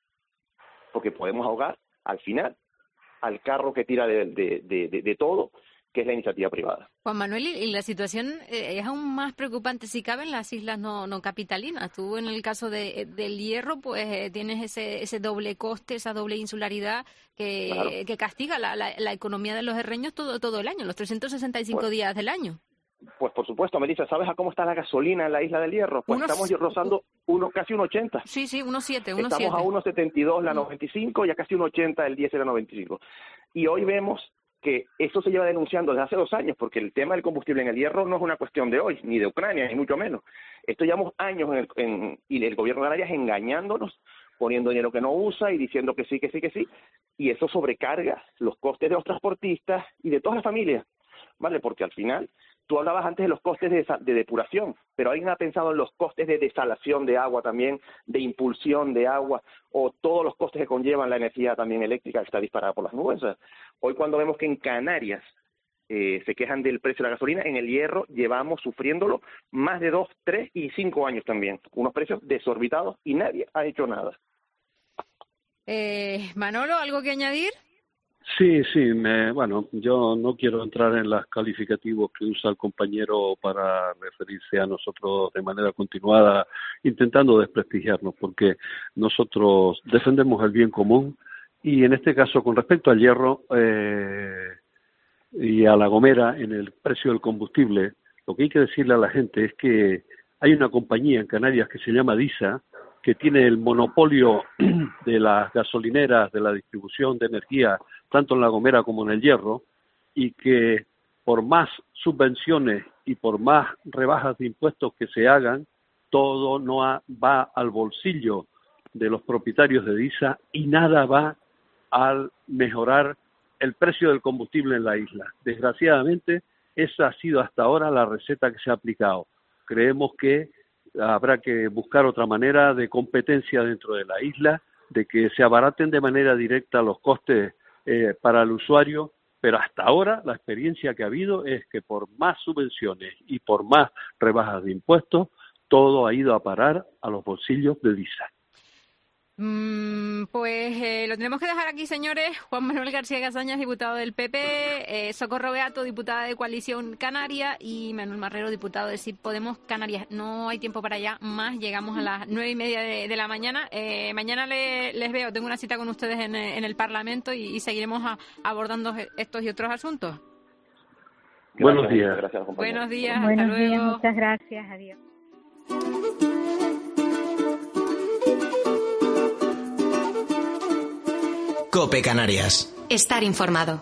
Speaker 16: porque podemos ahogar al final al carro que tira de, de, de, de, de todo, que es la iniciativa privada.
Speaker 15: Juan Manuel, y la situación eh, es aún más preocupante si cabe en las islas no, no capitalinas. Tú en el caso de, del Hierro, pues eh, tienes ese, ese doble coste, esa doble insularidad que, claro. que castiga la, la, la economía de los herreños todo, todo el año, los trescientos sesenta y cinco pues, días del año.
Speaker 16: Pues por supuesto, Melissa, ¿sabes a cómo está la gasolina en la isla del Hierro? Pues unos, estamos rozando uno, casi un ochenta.
Speaker 15: Sí, sí, uno siete, uno
Speaker 16: Estamos
Speaker 15: siete.
Speaker 16: a uno setenta y dos la noventa y cinco y a casi un ochenta el diésel la noventa y cinco. Y hoy vemos que eso se lleva denunciando desde hace dos años, porque el tema del combustible en el Hierro no es una cuestión de hoy, ni de Ucrania, ni mucho menos. Esto llevamos años en el, en, y el gobierno de Canarias engañándonos, poniendo dinero que no usa y diciendo que sí, que sí, que sí, y eso sobrecarga los costes de los transportistas y de todas las familias, ¿vale? Porque al final, tú hablabas antes de los costes de, de depuración, pero ¿alguien ha pensado en los costes de desalación de agua también, de impulsión de agua, o todos los costes que conllevan la energía también eléctrica que está disparada por las nubes? O sea, hoy cuando vemos que en Canarias eh, se quejan del precio de la gasolina, en el Hierro llevamos sufriéndolo más de dos, tres y cinco años también. Unos precios desorbitados y nadie ha hecho nada.
Speaker 15: Eh, Manolo, ¿algo que añadir?
Speaker 17: Sí, sí, me, bueno, yo no quiero entrar en los calificativos que usa el compañero para referirse a nosotros de manera continuada, intentando desprestigiarnos, porque nosotros defendemos el bien común y en este caso, con respecto al Hierro eh, y a La Gomera, en el precio del combustible, lo que hay que decirle a la gente es que hay una compañía en Canarias que se llama DISA, que tiene el monopolio de las gasolineras, de la distribución de energía, tanto en La Gomera como en el Hierro, y que por más subvenciones y por más rebajas de impuestos que se hagan, todo no ha, va al bolsillo de los propietarios de DISA y nada va al mejorar el precio del combustible en la isla. Desgraciadamente, esa ha sido hasta ahora la receta que se ha aplicado. Creemos que habrá que buscar otra manera de competencia dentro de la isla, de que se abaraten de manera directa los costes eh, para el usuario, pero hasta ahora la experiencia que ha habido es que por más subvenciones y por más rebajas de impuestos, todo ha ido a parar a los bolsillos de DISA.
Speaker 15: Mm, pues eh, lo tenemos que dejar aquí, señores. Juan Manuel García Casañas, diputado del P P, eh, Socorro Beato, diputada de Coalición Canaria, y Manuel Marrero, diputado de Sí Podemos Canarias. No hay tiempo para allá más, llegamos a las nueve y media de, de la mañana. Eh, mañana le, les veo, tengo una cita con ustedes en, en el Parlamento y, y seguiremos a, abordando estos y otros asuntos.
Speaker 16: Gracias,
Speaker 21: Buenos días.
Speaker 16: Gracias,
Speaker 15: Buenos días,
Speaker 18: Buenos
Speaker 15: hasta
Speaker 18: días,
Speaker 15: luego.
Speaker 18: muchas gracias, adiós.
Speaker 2: COPE Canarias.
Speaker 3: Estar informado.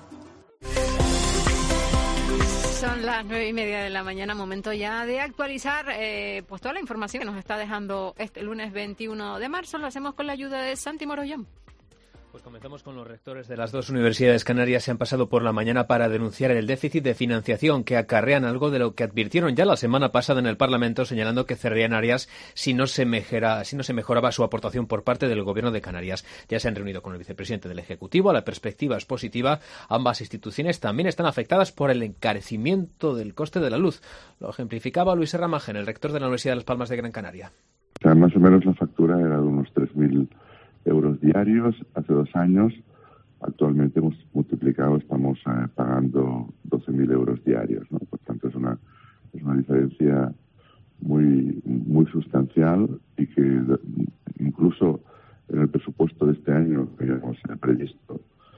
Speaker 15: Son las nueve y media de la mañana, momento ya de actualizar eh, pues toda la información que nos está dejando este lunes veintiuno de marzo. Lo hacemos con la ayuda de Santi Morollón.
Speaker 22: Pues comenzamos con los rectores de las dos universidades canarias. Se han pasado por la mañana para denunciar el déficit de financiación que acarrean, algo de lo que advirtieron ya la semana pasada en el Parlamento, señalando que cerrarían áreas si no se mejora, si no se mejoraba su aportación por parte del Gobierno de Canarias. Ya se han reunido con el vicepresidente del Ejecutivo. La perspectiva es positiva. Ambas instituciones también están afectadas por el encarecimiento del coste de la luz. Lo ejemplificaba Luis Erramagen, el rector de la Universidad de Las Palmas de Gran Canaria.
Speaker 23: O sea, más o menos la factura era de unos tres mil euros diarios hace dos años. Actualmente hemos multiplicado, estamos eh, pagando doce mil euros diarios, ¿no? Por tanto, es una es una diferencia muy muy sustancial y que incluso en el presupuesto de este año que habíamos previsto.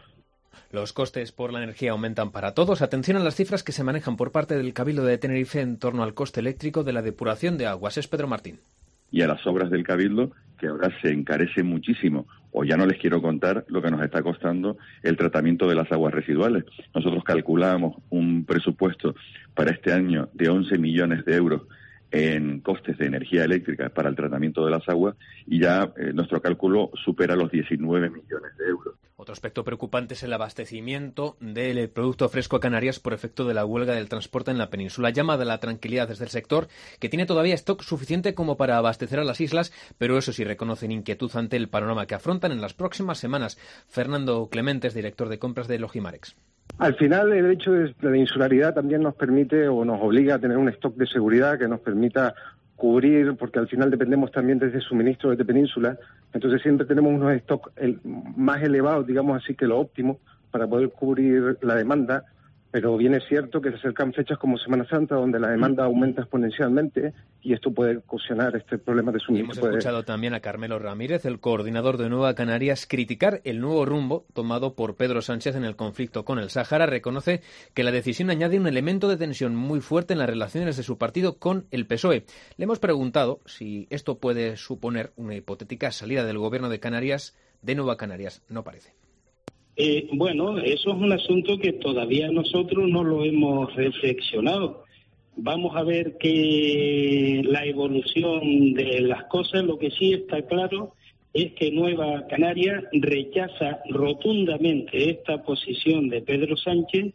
Speaker 22: Los costes por la energía aumentan para todos. Atención a las cifras que se manejan por parte del Cabildo de Tenerife en torno al coste eléctrico de la depuración de aguas. Es Pedro Martín.
Speaker 19: Y a las obras del Cabildo, que ahora se encarece muchísimo, o ya no les quiero contar lo que nos está costando el tratamiento de las aguas residuales. Nosotros calculamos un presupuesto para este año de once millones de euros en costes de energía eléctrica para el tratamiento de las aguas y ya eh, nuestro cálculo supera los diecinueve millones de euros.
Speaker 22: Otro aspecto preocupante es el abastecimiento del producto fresco a Canarias por efecto de la huelga del transporte en la península. Llama de la tranquilidad desde el sector, que tiene todavía stock suficiente como para abastecer a las islas, pero eso sí reconocen inquietud ante el panorama que afrontan en las próximas semanas. Fernando Clementes, director de compras de Logimarex.
Speaker 20: Al final, el hecho de la insularidad también nos permite o nos obliga a tener un stock de seguridad que nos permita cubrir, porque al final dependemos también desde suministro desde península, entonces siempre tenemos unos stocks el, más elevados, digamos así, que lo óptimo para poder cubrir la demanda, pero bien es cierto que se acercan fechas como Semana Santa donde la demanda aumenta exponencialmente y esto puede ocasionar este problema de suministro.
Speaker 22: Hemos escuchado también a Carmelo Ramírez, el coordinador de Nueva Canarias, criticar el nuevo rumbo tomado por Pedro Sánchez en el conflicto con el Sáhara. Reconoce que la decisión añade un elemento de tensión muy fuerte en las relaciones de su partido con el P S O E. Le hemos preguntado si esto puede suponer una hipotética salida del gobierno de Canarias de Nueva Canarias. No parece.
Speaker 24: Eh, bueno, eso es un asunto que todavía nosotros no lo hemos reflexionado. Vamos a ver que la evolución de las cosas, lo que sí está claro es que Nueva Canarias rechaza rotundamente esta posición de Pedro Sánchez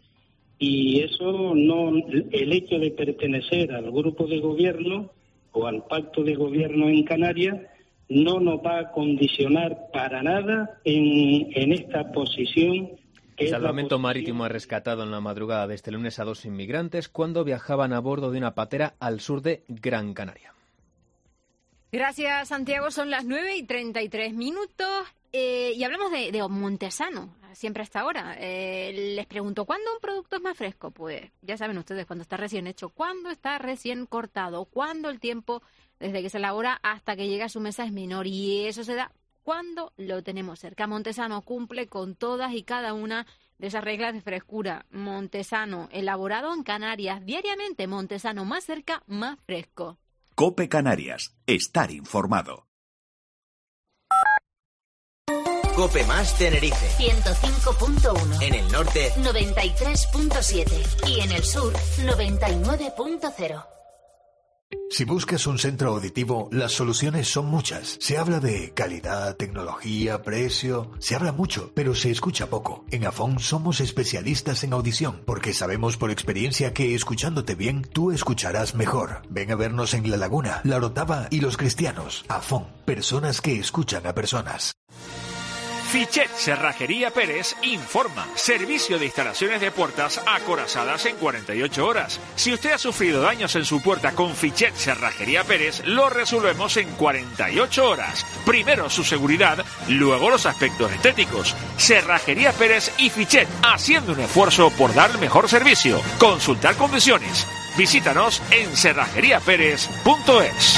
Speaker 24: y eso no, el hecho de pertenecer al grupo de gobierno o al pacto de gobierno en Canarias no nos va a condicionar para nada en, en esta posición.
Speaker 22: El Salvamento Marítimo ha rescatado en la madrugada de este lunes a dos inmigrantes cuando viajaban a bordo de una patera al sur de Gran Canaria.
Speaker 15: Gracias, Santiago. Son las nueve y treinta y tres minutos eh, y hablamos de, de Montesano, siempre hasta ahora. Eh, les pregunto, ¿cuándo un producto es más fresco? Pues ya saben ustedes, cuando está recién hecho, cuándo está recién cortado, cuándo el tiempo desde que se elabora hasta que llega a su mesa es menor, y eso se da cuando lo tenemos cerca. Montesano cumple con todas y cada una de esas reglas de frescura. Montesano, elaborado en Canarias diariamente. Montesano, más cerca, más fresco.
Speaker 14: COPE Canarias. Estar informado.
Speaker 2: COPE más Tenerife.
Speaker 3: ciento cinco punto uno.
Speaker 2: En el norte,
Speaker 3: noventa y tres punto siete. Y en el sur, noventa y nueve punto cero.
Speaker 25: Si buscas un centro auditivo, las soluciones son muchas. Se habla de calidad, tecnología, precio. Se habla mucho, pero se escucha poco. En Afón somos especialistas en audición, porque sabemos por experiencia que escuchándote bien, tú escucharás mejor. Ven a vernos en La Laguna, La Orotava y Los Cristianos. Afón, personas que escuchan a personas.
Speaker 4: Fichet Cerrajería Pérez informa. Servicio de instalaciones de puertas acorazadas en cuarenta y ocho horas. Si usted ha sufrido daños en su puerta con Fichet Cerrajería Pérez, lo resolvemos en cuarenta y ocho horas. Primero su seguridad, luego los aspectos estéticos. Cerrajería Pérez y Fichet, haciendo un esfuerzo por dar el mejor servicio. Consultar condiciones. Visítanos en cerrajería pérez punto es.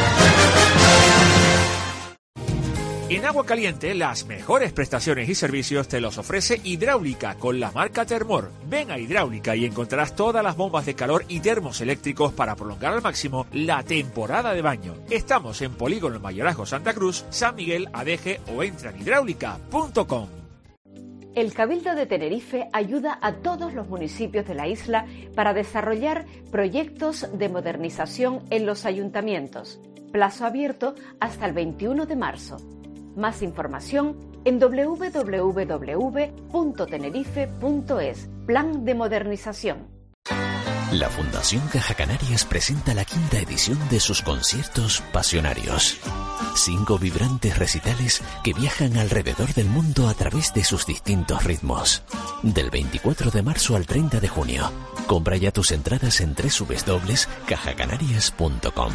Speaker 4: En Agua Caliente, las mejores prestaciones y servicios te los ofrece Hidráulica con la marca Termor. Ven a Hidráulica y encontrarás todas las bombas de calor y termos eléctricos para prolongar al máximo la temporada de baño. Estamos en Polígono Mayorazgo Santa Cruz, San Miguel, Adeje o entra en hidráulica punto com.
Speaker 5: El Cabildo de Tenerife ayuda a todos los municipios de la isla para desarrollar proyectos de modernización en los ayuntamientos. Plazo abierto hasta el veintiuno de marzo. Más información en doble u doble u doble u punto tenerife punto es. Plan de modernización.
Speaker 6: La Fundación Caja Canarias presenta la quinta edición de sus conciertos pasionarios. Cinco vibrantes recitales que viajan alrededor del mundo a través de sus distintos ritmos. Del veinticuatro de marzo al treinta de junio. Compra ya tus entradas en doble u doble u doble u punto caja canarias punto com.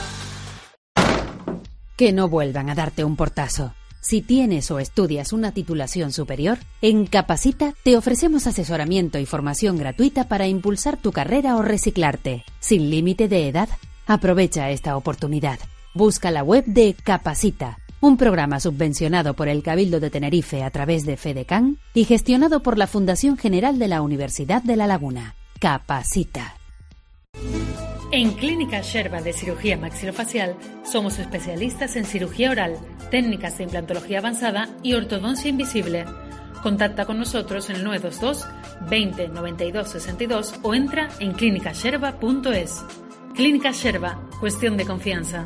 Speaker 11: Que no vuelvan a darte un portazo. Si tienes o estudias una titulación superior, en Capacita te ofrecemos asesoramiento y formación gratuita para impulsar tu carrera o reciclarte. Sin límite de edad, aprovecha esta oportunidad. Busca la web de Capacita, un programa subvencionado por el Cabildo de Tenerife a través de FEDECAN y gestionado por la Fundación General de la Universidad de La Laguna. Capacita.
Speaker 7: En Clínica Sherba de Cirugía Maxilofacial somos especialistas en cirugía oral, técnicas de implantología avanzada y ortodoncia invisible. Contacta con nosotros en el nueve dos dos, veinte, noventa y dos, sesenta y dos o entra en clínica sherba punto es. Clínica Sherba, cuestión de confianza.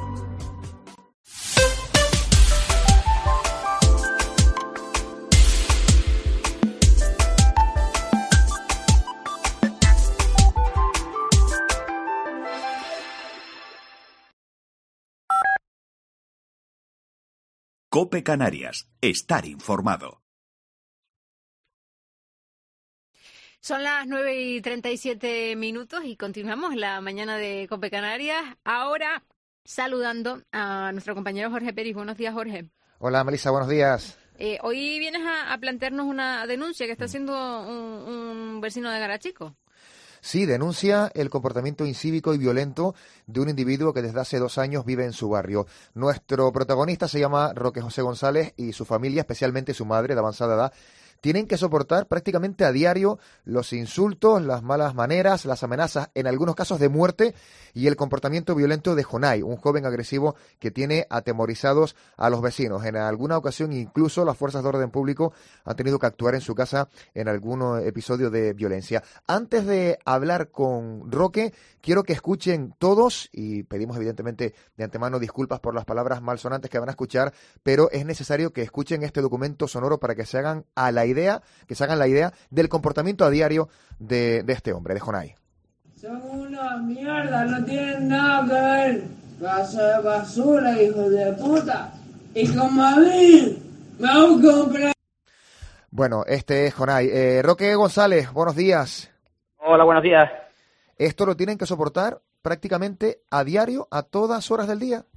Speaker 14: COPE Canarias. Estar informado.
Speaker 15: Son las nueve y treinta y siete minutos y continuamos la mañana de COPE Canarias. Ahora saludando a nuestro compañero Jorge Peris. Buenos días, Jorge.
Speaker 21: Hola, Melissa, buenos días.
Speaker 15: Eh, hoy vienes a, a plantearnos una denuncia que está haciendo un, un vecino de Garachico.
Speaker 21: Sí, denuncia el comportamiento incívico y violento de un individuo que desde hace dos años vive en su barrio. Nuestro protagonista se llama Roque José González y su familia, especialmente su madre de avanzada edad, tienen que soportar prácticamente a diario los insultos, las malas maneras, las amenazas, en algunos casos de muerte, y el comportamiento violento de Jonay, un joven agresivo que tiene atemorizados a los vecinos. En alguna ocasión incluso las fuerzas de orden público han tenido que actuar en su casa en algún episodio de violencia. Antes de hablar con Roque, quiero que escuchen todos, y pedimos evidentemente de antemano disculpas por las palabras malsonantes que van a escuchar, pero es necesario que escuchen este documento sonoro para que se hagan a la idea, que se hagan la idea del comportamiento a diario de, de este hombre, de Jonay.
Speaker 26: Son una mierda, no tienen nada que ver. Casa de basura, hijo de puta. Y como a mí, me hago comprar.
Speaker 21: Bueno, este es Jonay. Eh, Roque González, buenos días.
Speaker 27: Hola, buenos días.
Speaker 21: ¿Esto lo tienen que soportar prácticamente a diario, a todas horas del día?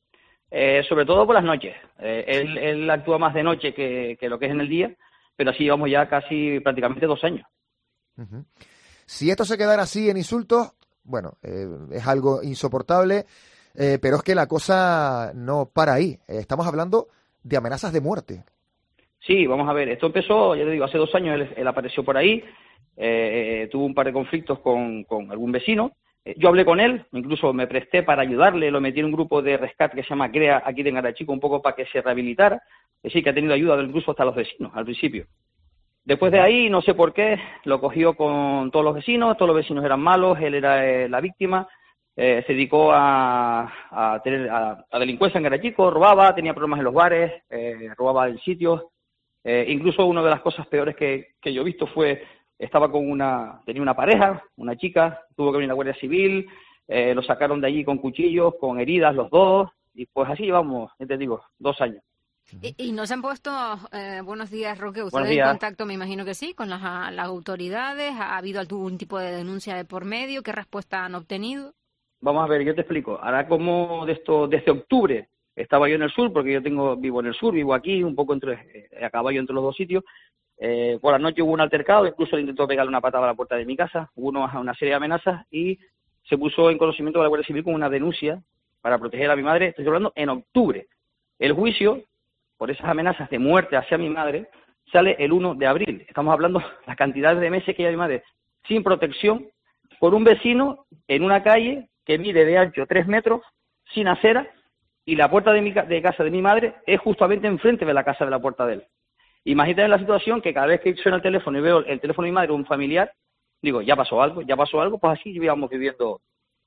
Speaker 27: Eh, sobre todo por las noches. Eh, él, él actúa más de noche que, que lo que es en el día, pero así llevamos ya casi prácticamente dos años.
Speaker 21: Uh-huh. Si esto se quedara así en insultos, bueno, eh, es algo insoportable, eh, pero es que la cosa no para ahí. Eh, estamos hablando de amenazas de muerte.
Speaker 27: Sí, vamos a ver, esto empezó, ya te digo, hace dos años él, él apareció por ahí, eh, tuvo un par de conflictos con, con algún vecino. Eh, yo hablé con él, incluso me presté para ayudarle, lo metí en un grupo de rescate que se llama CREA aquí en Garachico, un poco para que se rehabilitara. Es decir, que ha tenido ayuda incluso hasta los vecinos al principio. Después de ahí, no sé por qué, lo cogió con todos los vecinos, todos los vecinos eran malos, él era eh, la víctima, eh, se dedicó a, a tener a, a delincuencia en Garachico, robaba, tenía problemas en los bares, eh, robaba en sitios, eh, incluso una de las cosas peores que, que yo he visto fue, estaba con una, tenía una pareja, una chica, tuvo que venir la Guardia Civil, eh, lo sacaron de allí con cuchillos, con heridas los dos, y pues así llevamos, ya te digo, dos años.
Speaker 15: ¿Y, y no se han puesto, eh, buenos días, Roque, ustedes
Speaker 27: días.
Speaker 15: en contacto, me imagino que sí, con las, las autoridades? ¿Ha habido algún tipo de denuncia de por medio? ¿Qué respuesta han obtenido?
Speaker 27: Vamos a ver, yo te explico. Ahora como de esto, desde octubre estaba yo en el sur, porque yo tengo vivo en el sur, vivo aquí, un poco entre eh, a caballo entre los dos sitios. Eh, por la noche hubo un altercado, incluso le intentó pegarle una patada a la puerta de mi casa, hubo una, una serie de amenazas y se puso en conocimiento de la Guardia Civil con una denuncia para proteger a mi madre. Estoy hablando en octubre. El juicio por esas amenazas de muerte hacia mi madre sale el uno de abril. Estamos hablando de las cantidades de meses que lleva mi madre sin protección por un vecino en una calle que mide de ancho tres metros, sin acera, y la puerta de, mi, de casa de mi madre es justamente enfrente de la casa de la puerta de él. Imagínate la situación que cada vez que suena el teléfono y veo el teléfono de mi madre o un familiar, digo, ya pasó algo, ya pasó algo, pues así llevamos viviendo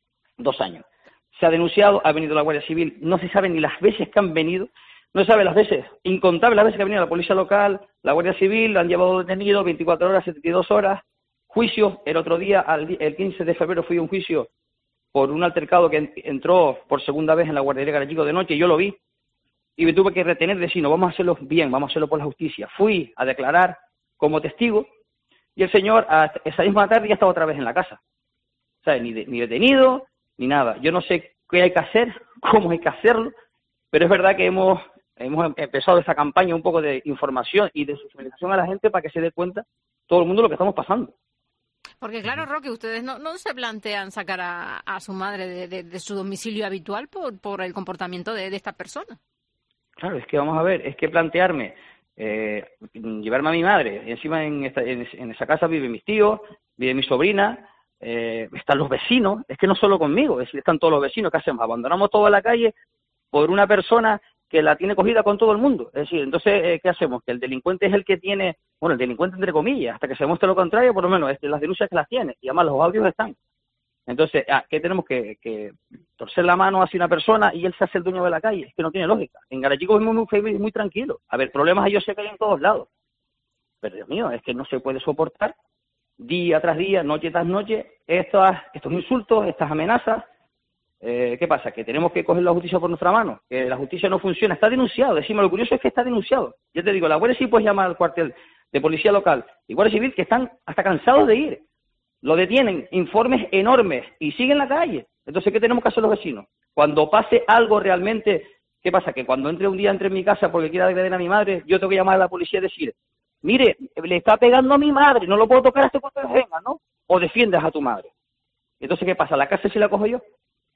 Speaker 27: dos años. Se ha denunciado, ha venido la Guardia Civil, no se sabe ni las veces que han venido, no se sabe las veces, incontables las veces que ha venido la Policía Local, la Guardia Civil, lo han llevado detenido veinticuatro horas, setenta y dos horas, juicios. El otro día, el quince de febrero, fui a un juicio por un altercado que entró por segunda vez en la guardería Garachico de noche, y yo lo vi, y me tuve que retener, decir, no, vamos a hacerlo bien, vamos a hacerlo por la justicia. Fui a declarar como testigo, y el señor, esa misma tarde, ya estaba otra vez en la casa. O sea, ni, de, ni detenido, ni nada. Yo no sé qué hay que hacer, cómo hay que hacerlo, pero es verdad que hemos hemos empezado esa campaña un poco de información y de sensibilización a la gente para que se dé cuenta todo el mundo lo que estamos pasando.
Speaker 15: Porque claro, Roque, ustedes no, no se plantean sacar a, a su madre de, de, de su domicilio habitual por, por el comportamiento de, de esta persona.
Speaker 27: Claro, es que vamos a ver, es que plantearme eh, llevarme a mi madre, encima en, esta, en, en esa casa viven mis tíos, vive mi sobrina, eh, están los vecinos, es que no solo conmigo, es decir, están todos los vecinos. ¿Qué hacemos? Abandonamos toda la calle por una persona que la tiene cogida con todo el mundo. Es decir, entonces, eh, ¿qué hacemos? Que el delincuente es el que tiene, bueno, el delincuente entre comillas, hasta que se demuestre lo contrario, por lo menos, es las denuncias que las tiene, y además los audios están. Entonces, ¿qué tenemos que, que torcer la mano hacia una persona y él se hace el dueño de la calle? Es que no tiene lógica. En Garachico es muy, muy, muy tranquilo. A ver, problemas yo sé que hay en todos lados. Pero, Dios mío, es que no se puede soportar día tras día, noche tras noche, estos, estos insultos, estas amenazas. Eh, ¿Qué pasa? Que tenemos que coger la justicia por nuestra mano, que la justicia no funciona, está denunciado. Decimos, lo curioso es que está denunciado. Yo te digo, la Guardia Civil puede llamar al cuartel de policía local y Guardia Civil que están hasta cansados de ir. Lo detienen, informes enormes y siguen en la calle. Entonces, ¿qué tenemos que hacer los vecinos? Cuando pase algo realmente, ¿qué pasa? Que cuando entre un día entre en mi casa porque quiera agredir a mi madre, yo tengo que llamar a la policía y decir, mire, le está pegando a mi madre, no lo puedo tocar hasta que ustedes vengan, ¿no? O defiendas a tu madre. Entonces, ¿qué pasa? ¿La cárcel sí la cojo yo?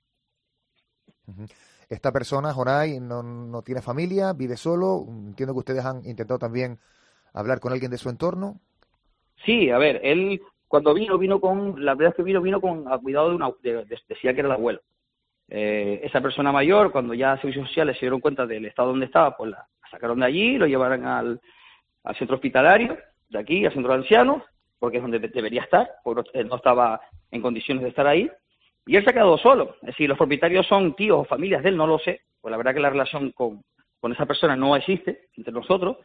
Speaker 21: Esta persona, Jonay, no, no tiene familia, vive solo. Entiendo que ustedes han intentado también hablar con alguien de su entorno.
Speaker 27: Sí, a ver, él cuando vino, vino con, la verdad es que vino, vino con a cuidado de una, de, de, decía que era el abuelo. Eh, esa persona mayor, cuando ya servicios sociales se dieron cuenta del estado donde estaba, pues la sacaron de allí, lo llevaron al, al centro hospitalario, de aquí, al centro de ancianos, porque es donde debería estar, porque él no estaba en condiciones de estar ahí. Y él se ha quedado solo. Es decir, los propietarios son tíos o familias de él, no lo sé. Pues la verdad que la relación con, con esa persona no existe entre nosotros.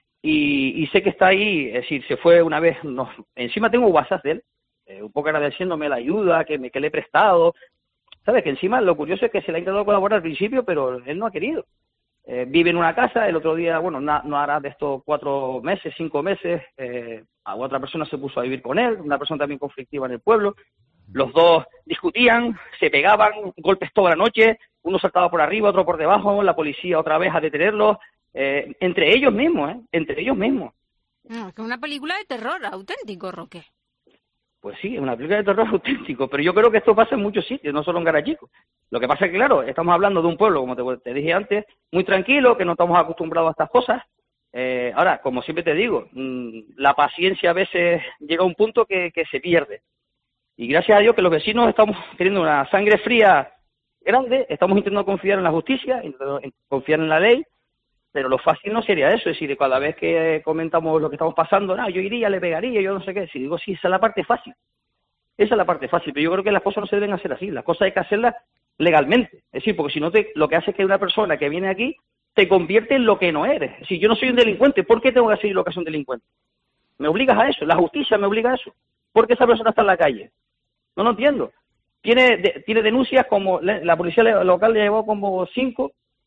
Speaker 27: Y, y sé que está ahí, es decir, se fue una vez. No, encima tengo WhatsApp de él, eh, un poco agradeciéndome la ayuda que, me, que le he prestado. ¿Sabes? Que encima lo curioso es que se le ha intentado colaborar al principio, pero él no ha querido. Eh, vive en una casa, el otro día, bueno, no, no hará de estos cuatro meses, cinco meses, eh, a otra persona se puso a vivir con él, una persona también conflictiva en el pueblo. Los dos discutían, se pegaban, golpes toda la noche, uno saltaba por arriba, otro por debajo, la policía otra vez a detenerlos, eh, entre ellos mismos, ¿eh? Entre ellos mismos.
Speaker 15: No, es que es una película de terror auténtico, Roque.
Speaker 27: Pues sí, es una película de terror auténtico, pero yo creo que esto pasa en muchos sitios, no solo en Garachico. Lo que pasa es que, claro, estamos hablando de un pueblo, como te, te dije antes, muy tranquilo, que no estamos acostumbrados a estas cosas. Eh, ahora, como siempre te digo, mmm, la paciencia a veces llega a un punto que, que se pierde. Y gracias a Dios que los vecinos estamos teniendo una sangre fría grande, estamos intentando confiar en la justicia, intentando confiar en la ley, pero lo fácil no sería eso. Es decir, cada vez que comentamos lo que estamos pasando, no, yo iría, le pegaría, yo no sé qué. Si digo, sí, esa es la parte fácil. Esa es la parte fácil, pero yo creo que las cosas no se deben hacer así. Las cosas hay que hacerlas legalmente. Es decir, porque si no, te, lo que hace es que una persona que viene aquí te convierte en lo que no eres. Es decir, yo no soy un delincuente, ¿por qué tengo que hacer lo que es un delincuente? Me obligas a eso, la justicia me obliga a eso. ¿Por qué esa persona está en la calle? No lo entiendo. Tiene de, tiene denuncias como, la policía local le llevó como cinco,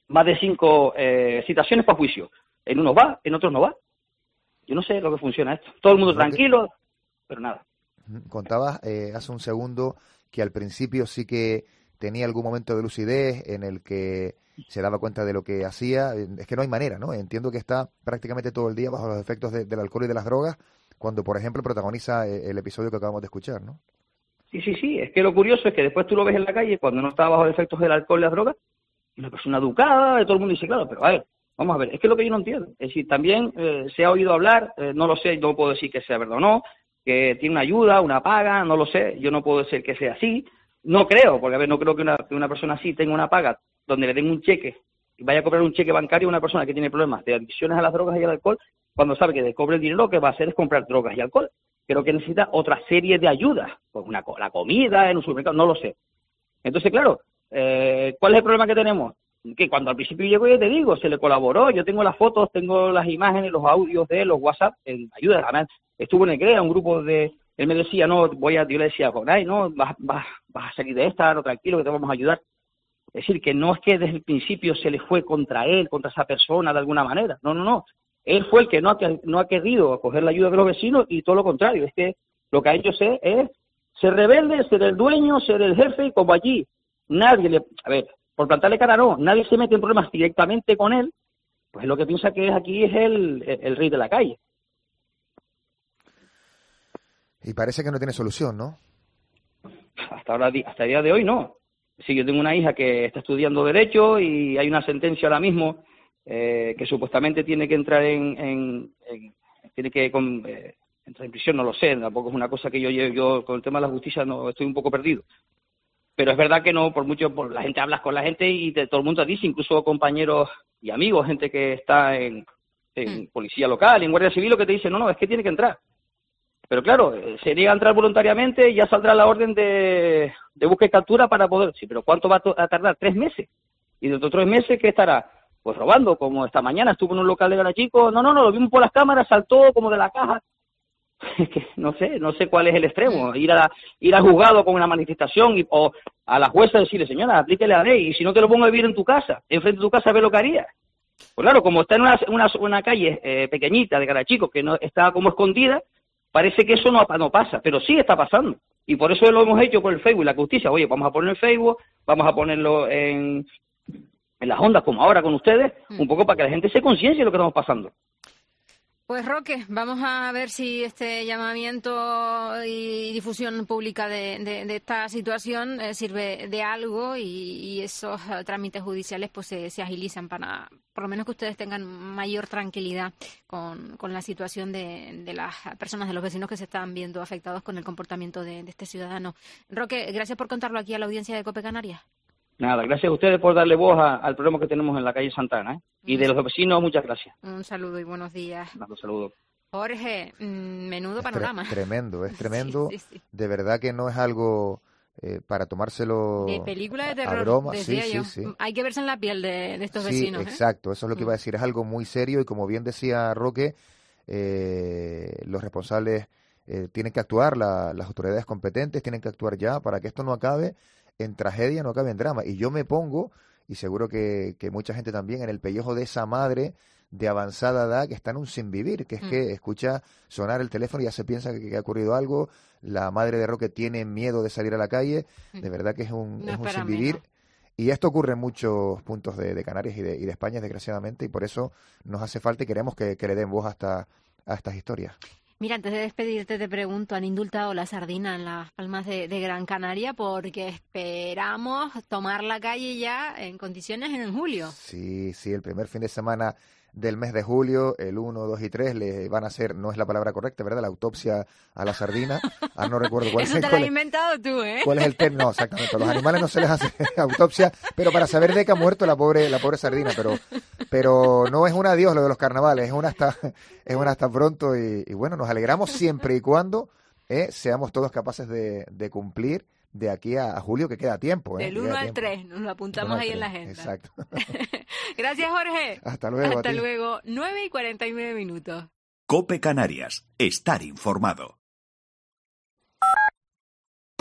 Speaker 27: más de cinco eh, citaciones para juicio. En unos va, en otros no va. Yo no sé lo que funciona esto. Todo el mundo tranquilo, pero nada.
Speaker 21: Contabas eh, hace un segundo que al principio sí que tenía algún momento de lucidez en el que se daba cuenta de lo que hacía. Es que no hay manera, ¿no? Entiendo que está prácticamente todo el día bajo los efectos de, del alcohol y de las drogas, cuando, por ejemplo, protagoniza el episodio que acabamos de escuchar, ¿no?
Speaker 27: Sí, sí, sí. Es que lo curioso es que después tú lo ves en la calle, cuando no está bajo los efectos del alcohol y las drogas, una persona educada, todo el mundo dice, claro, pero a ver, vamos a ver, es que es lo que yo no entiendo. Es decir, también eh, se ha oído hablar, eh, no lo sé, no puedo decir que sea verdad o no, que tiene una ayuda, una paga, no lo sé, yo no puedo decir que sea así. No creo, porque a ver, no creo que una, que una persona así tenga una paga donde le den un cheque y vaya a cobrar un cheque bancario a una persona que tiene problemas de adicciones a las drogas y al alcohol, cuando sabe que de cobre el dinero lo que va a hacer es comprar drogas y alcohol. Creo que necesita otra serie de ayudas, pues una, la comida en un supermercado, no lo sé. Entonces, claro, eh, ¿cuál es el problema que tenemos? Que cuando al principio llego, yo te digo, se le colaboró, yo tengo las fotos, tengo las imágenes, los audios de él, los WhatsApp, en ayuda. Además, estuvo en el CREA, un grupo de, él me decía, no, voy a, yo le decía, ay, no, vas, vas, vas a salir de esta, no, tranquilo, que te vamos a ayudar. Es decir, que no es que desde el principio se le fue contra él, contra esa persona de alguna manera, no, no, no. Él fue el que no ha, no ha querido acoger la ayuda de los vecinos y todo lo contrario, es que lo que ha hecho ser es ser rebelde, ser el dueño, ser el jefe, y como allí nadie le, a ver, por plantarle cara no, nadie se mete en problemas directamente con él, pues lo que piensa que es aquí es el, el, el rey de la calle.
Speaker 21: Y parece que no tiene solución, ¿no?
Speaker 27: Hasta ahora, hasta el día de hoy no. Sí, yo tengo una hija que está estudiando Derecho y hay una sentencia ahora mismo eh, que supuestamente tiene que entrar en, en, en tiene que con, eh, entrar en prisión, no lo sé, tampoco es una cosa que yo yo con el tema de la justicia no estoy un poco perdido. Pero es verdad que no, por mucho, por la gente hablas con la gente y te, todo el mundo dice, incluso compañeros y amigos, gente que está en, en mm. policía local, en guardia civil, lo que te dice, no, no, es que tiene que entrar. Pero claro, se niega a entrar voluntariamente y ya saldrá la orden de, de búsqueda y captura para poder... Sí, pero ¿cuánto va a tardar? Tres meses. Y dentro de tres meses, ¿qué estará? Pues robando, como esta mañana estuvo en un local de Garachico. No, no, no, lo vimos por las cámaras, saltó como de la caja. Es que no sé, no sé cuál es el extremo. Ir a ir al juzgado con una manifestación y, o a la jueza decirle, señora, aplíquele la ley. Y si no te lo pongo a vivir en tu casa, enfrente de tu casa, ve lo que haría. Pues claro, como está en una, una, una calle eh, pequeñita de Garachico, que no está como escondida, parece que eso no, no pasa, pero sí está pasando. Y por eso lo hemos hecho por el Facebook y la justicia. Oye, vamos a ponerlo en Facebook, vamos a ponerlo en, en las ondas, como ahora con ustedes, mm. un poco para que la gente se conciencie de lo que estamos pasando.
Speaker 15: Pues Roque, vamos a ver si este llamamiento y difusión pública de, de, de esta situación eh, sirve de algo y, y esos uh, trámites judiciales pues se, se agilizan para, por lo menos que ustedes tengan mayor tranquilidad con, con la situación de, de las personas, de los vecinos que se están viendo afectados con el comportamiento de, de este ciudadano. Roque, gracias por contarlo aquí a la audiencia de COPE Canarias.
Speaker 27: Nada, gracias a ustedes por darle voz a, al problema que tenemos en la calle Santana, ¿eh? Y de los vecinos, muchas gracias.
Speaker 15: Un saludo y buenos días.
Speaker 27: Un saludo.
Speaker 15: Jorge, menudo panorama.
Speaker 21: Es tre- tremendo, es tremendo.
Speaker 15: Sí, sí, sí.
Speaker 21: De verdad que no es algo eh, para tomárselo
Speaker 15: de película de terror,
Speaker 21: a broma.
Speaker 15: Decía
Speaker 21: sí,
Speaker 15: yo.
Speaker 21: Sí, sí.
Speaker 15: Hay que verse en la piel de, de estos
Speaker 21: sí,
Speaker 15: vecinos.
Speaker 21: Sí, exacto,
Speaker 15: ¿eh?
Speaker 21: eso es lo que iba a decir. Es algo muy serio y como bien decía Roque, eh, los responsables eh, tienen que actuar, la, las autoridades competentes tienen que actuar ya para que esto no acabe en tragedia, no acabe en drama. Y yo me pongo, y seguro que, que mucha gente también, en el pellejo de esa madre de avanzada edad que está en un sin vivir, que es mm. que escucha sonar el teléfono y ya se piensa que, que ha ocurrido algo. La madre de Roque tiene miedo de salir a la calle, mm. de verdad que es un, no es un sin vivir. No. Y esto ocurre en muchos puntos de, de Canarias y de, y de España, desgraciadamente, y por eso nos hace falta y queremos que, que le den voz hasta, a estas historias.
Speaker 15: Mira, antes de despedirte te pregunto, ¿han indultado la sardina en las Palmas de, de Gran Canaria? Porque esperamos tomar la calle ya en condiciones en julio.
Speaker 21: Sí, sí, el primer fin de semana del mes de julio, el uno, dos y tres, le van a hacer, no es la palabra correcta, ¿verdad?, la autopsia a la sardina. Ah, no recuerdo cuál es.
Speaker 15: Eso te lo has inventado tú, ¿eh?
Speaker 21: ¿Cuál es el término? No, exactamente. A los animales no se les hace autopsia, pero para saber de qué ha muerto la pobre la pobre sardina. Pero pero no es un adiós lo de los carnavales, es una hasta, es una hasta pronto. Y, y bueno, nos alegramos siempre y cuando eh, seamos todos capaces de, de cumplir de aquí a, a julio, que queda tiempo. ¿eh?
Speaker 15: Del uno al tres, nos lo apuntamos ahí en la agenda.
Speaker 21: Exacto.
Speaker 15: Gracias, Jorge.
Speaker 21: Hasta luego.
Speaker 15: Hasta luego. nueve y cuarenta y nueve minutos.
Speaker 14: COPE Canarias. Estar informado.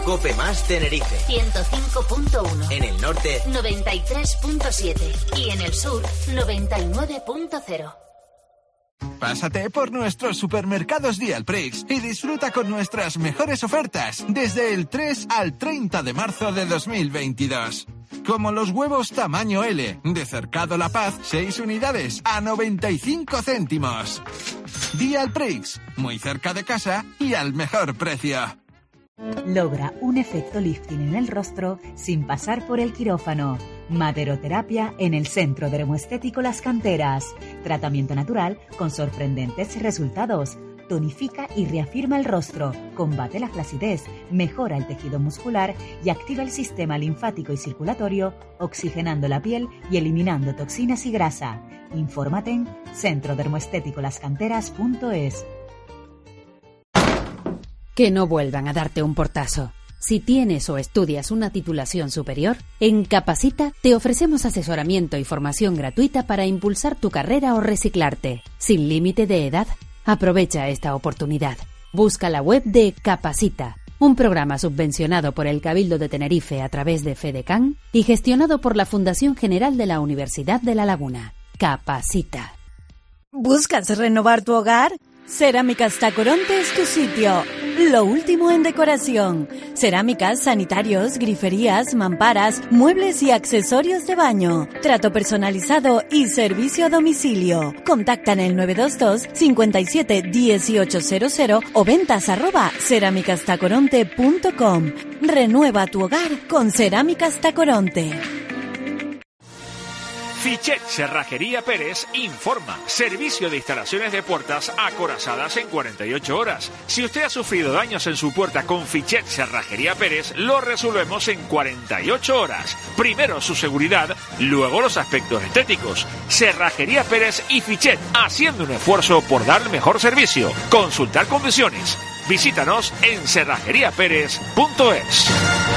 Speaker 2: Cope Más Tenerife.
Speaker 3: ciento cinco punto uno.
Speaker 2: En el norte,
Speaker 3: noventa y tres punto siete. Y en el sur, noventa y nueve punto cero.
Speaker 1: Pásate por nuestros supermercados Dialprix y disfruta con nuestras mejores ofertas desde el tres al treinta de marzo de dos mil veintidós. Como los huevos tamaño L de Cercado La Paz, seis unidades a noventa y cinco céntimos. Dialprix, muy cerca de casa y al mejor precio.
Speaker 8: Logra un efecto lifting en el rostro sin pasar por el quirófano. Maderoterapia en el Centro Dermoestético Las Canteras. Tratamiento natural con sorprendentes resultados. Tonifica y reafirma el rostro, combate la flacidez, mejora el tejido muscular y activa el sistema linfático y circulatorio, oxigenando la piel y eliminando toxinas y grasa. Infórmate en centro dermoestético las canteras punto es.
Speaker 11: Que no vuelvan a darte un portazo. Si tienes o estudias una titulación superior, en Capacita te ofrecemos asesoramiento y formación gratuita para impulsar tu carrera o reciclarte, sin límite de edad. Aprovecha esta oportunidad. Busca la web de Capacita, un programa subvencionado por el Cabildo de Tenerife a través de FEDECAN y gestionado por la Fundación General de la Universidad de La Laguna. Capacita.
Speaker 9: ¿Buscas renovar tu hogar? Cerámicas Tacoronte es tu sitio. Lo último en decoración. Cerámicas, sanitarios, griferías, mamparas, muebles y accesorios de baño. Trato personalizado y servicio a domicilio. Contacta en el nueve dos dos, cincuenta y siete, dieciocho cero cero o ventas arroba cerámicas tacoronte punto com. Renueva tu hogar con Cerámicas Tacoronte.
Speaker 4: Fichet Cerrajería Pérez informa. Servicio de instalaciones de puertas acorazadas en cuarenta y ocho horas. Si usted ha sufrido daños en su puerta con Fichet Cerrajería Pérez, lo resolvemos en cuarenta y ocho horas. Primero su seguridad, luego los aspectos estéticos. Cerrajería Pérez y Fichet, haciendo un esfuerzo por dar el mejor servicio. Consultar condiciones. Visítanos en cerrajería pérez punto es.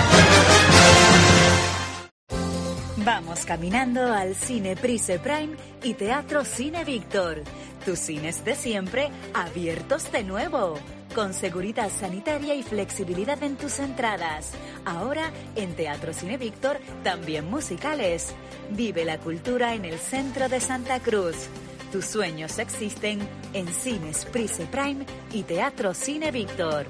Speaker 9: Vamos caminando al Cine Price Prime y Teatro Cine Víctor. Tus cines de siempre abiertos de nuevo. Con seguridad sanitaria y flexibilidad en tus entradas. Ahora en Teatro Cine Víctor también musicales. Vive la cultura en el centro de Santa Cruz. Tus sueños existen en Cines Price Prime y Teatro Cine Víctor.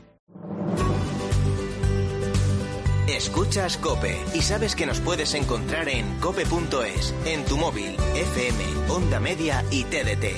Speaker 2: Escuchas COPE y sabes que nos puedes encontrar en cope punto es, en tu móvil, F M, Onda Media y T D T.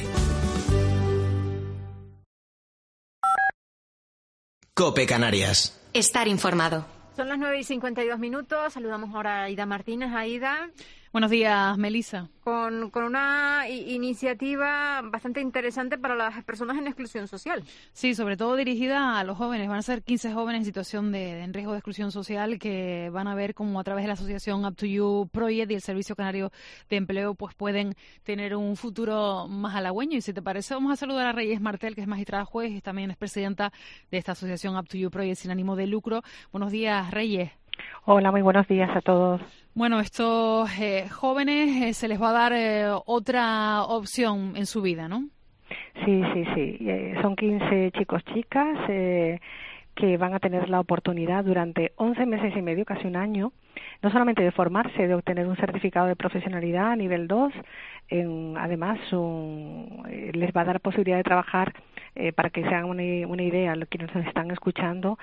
Speaker 2: COPE Canarias.
Speaker 3: Estar informado.
Speaker 15: Son las nueve y cincuenta y dos minutos. Saludamos ahora a Aida Martínez. Aida.
Speaker 10: Buenos días, Melissa.
Speaker 15: Con, con una i- iniciativa bastante interesante para las personas en exclusión social.
Speaker 10: Sí, sobre todo dirigida a los jóvenes. Van a ser quince jóvenes en situación de, de en riesgo de exclusión social que van a ver cómo a través de la asociación Up to You Project y el Servicio Canario de Empleo pues pueden tener un futuro más halagüeño. Y si te parece, vamos a saludar a Reyes Martel, que es magistrada juez y también es presidenta de esta asociación Up to You Project sin ánimo de lucro. Buenos días, Reyes.
Speaker 12: Hola, muy buenos días a todos.
Speaker 10: Bueno, estos eh, jóvenes eh, se les va a dar eh, otra opción en su vida, ¿no?
Speaker 12: Sí, sí, sí. Eh, son quince chicos, chicas, eh, que van a tener la oportunidad durante once meses y medio, casi un año, no solamente de formarse, de obtener un certificado de profesionalidad a nivel dos, en, además un, eh, les va a dar posibilidad de trabajar, eh, para que se hagan una, una idea, lo que nos están escuchando,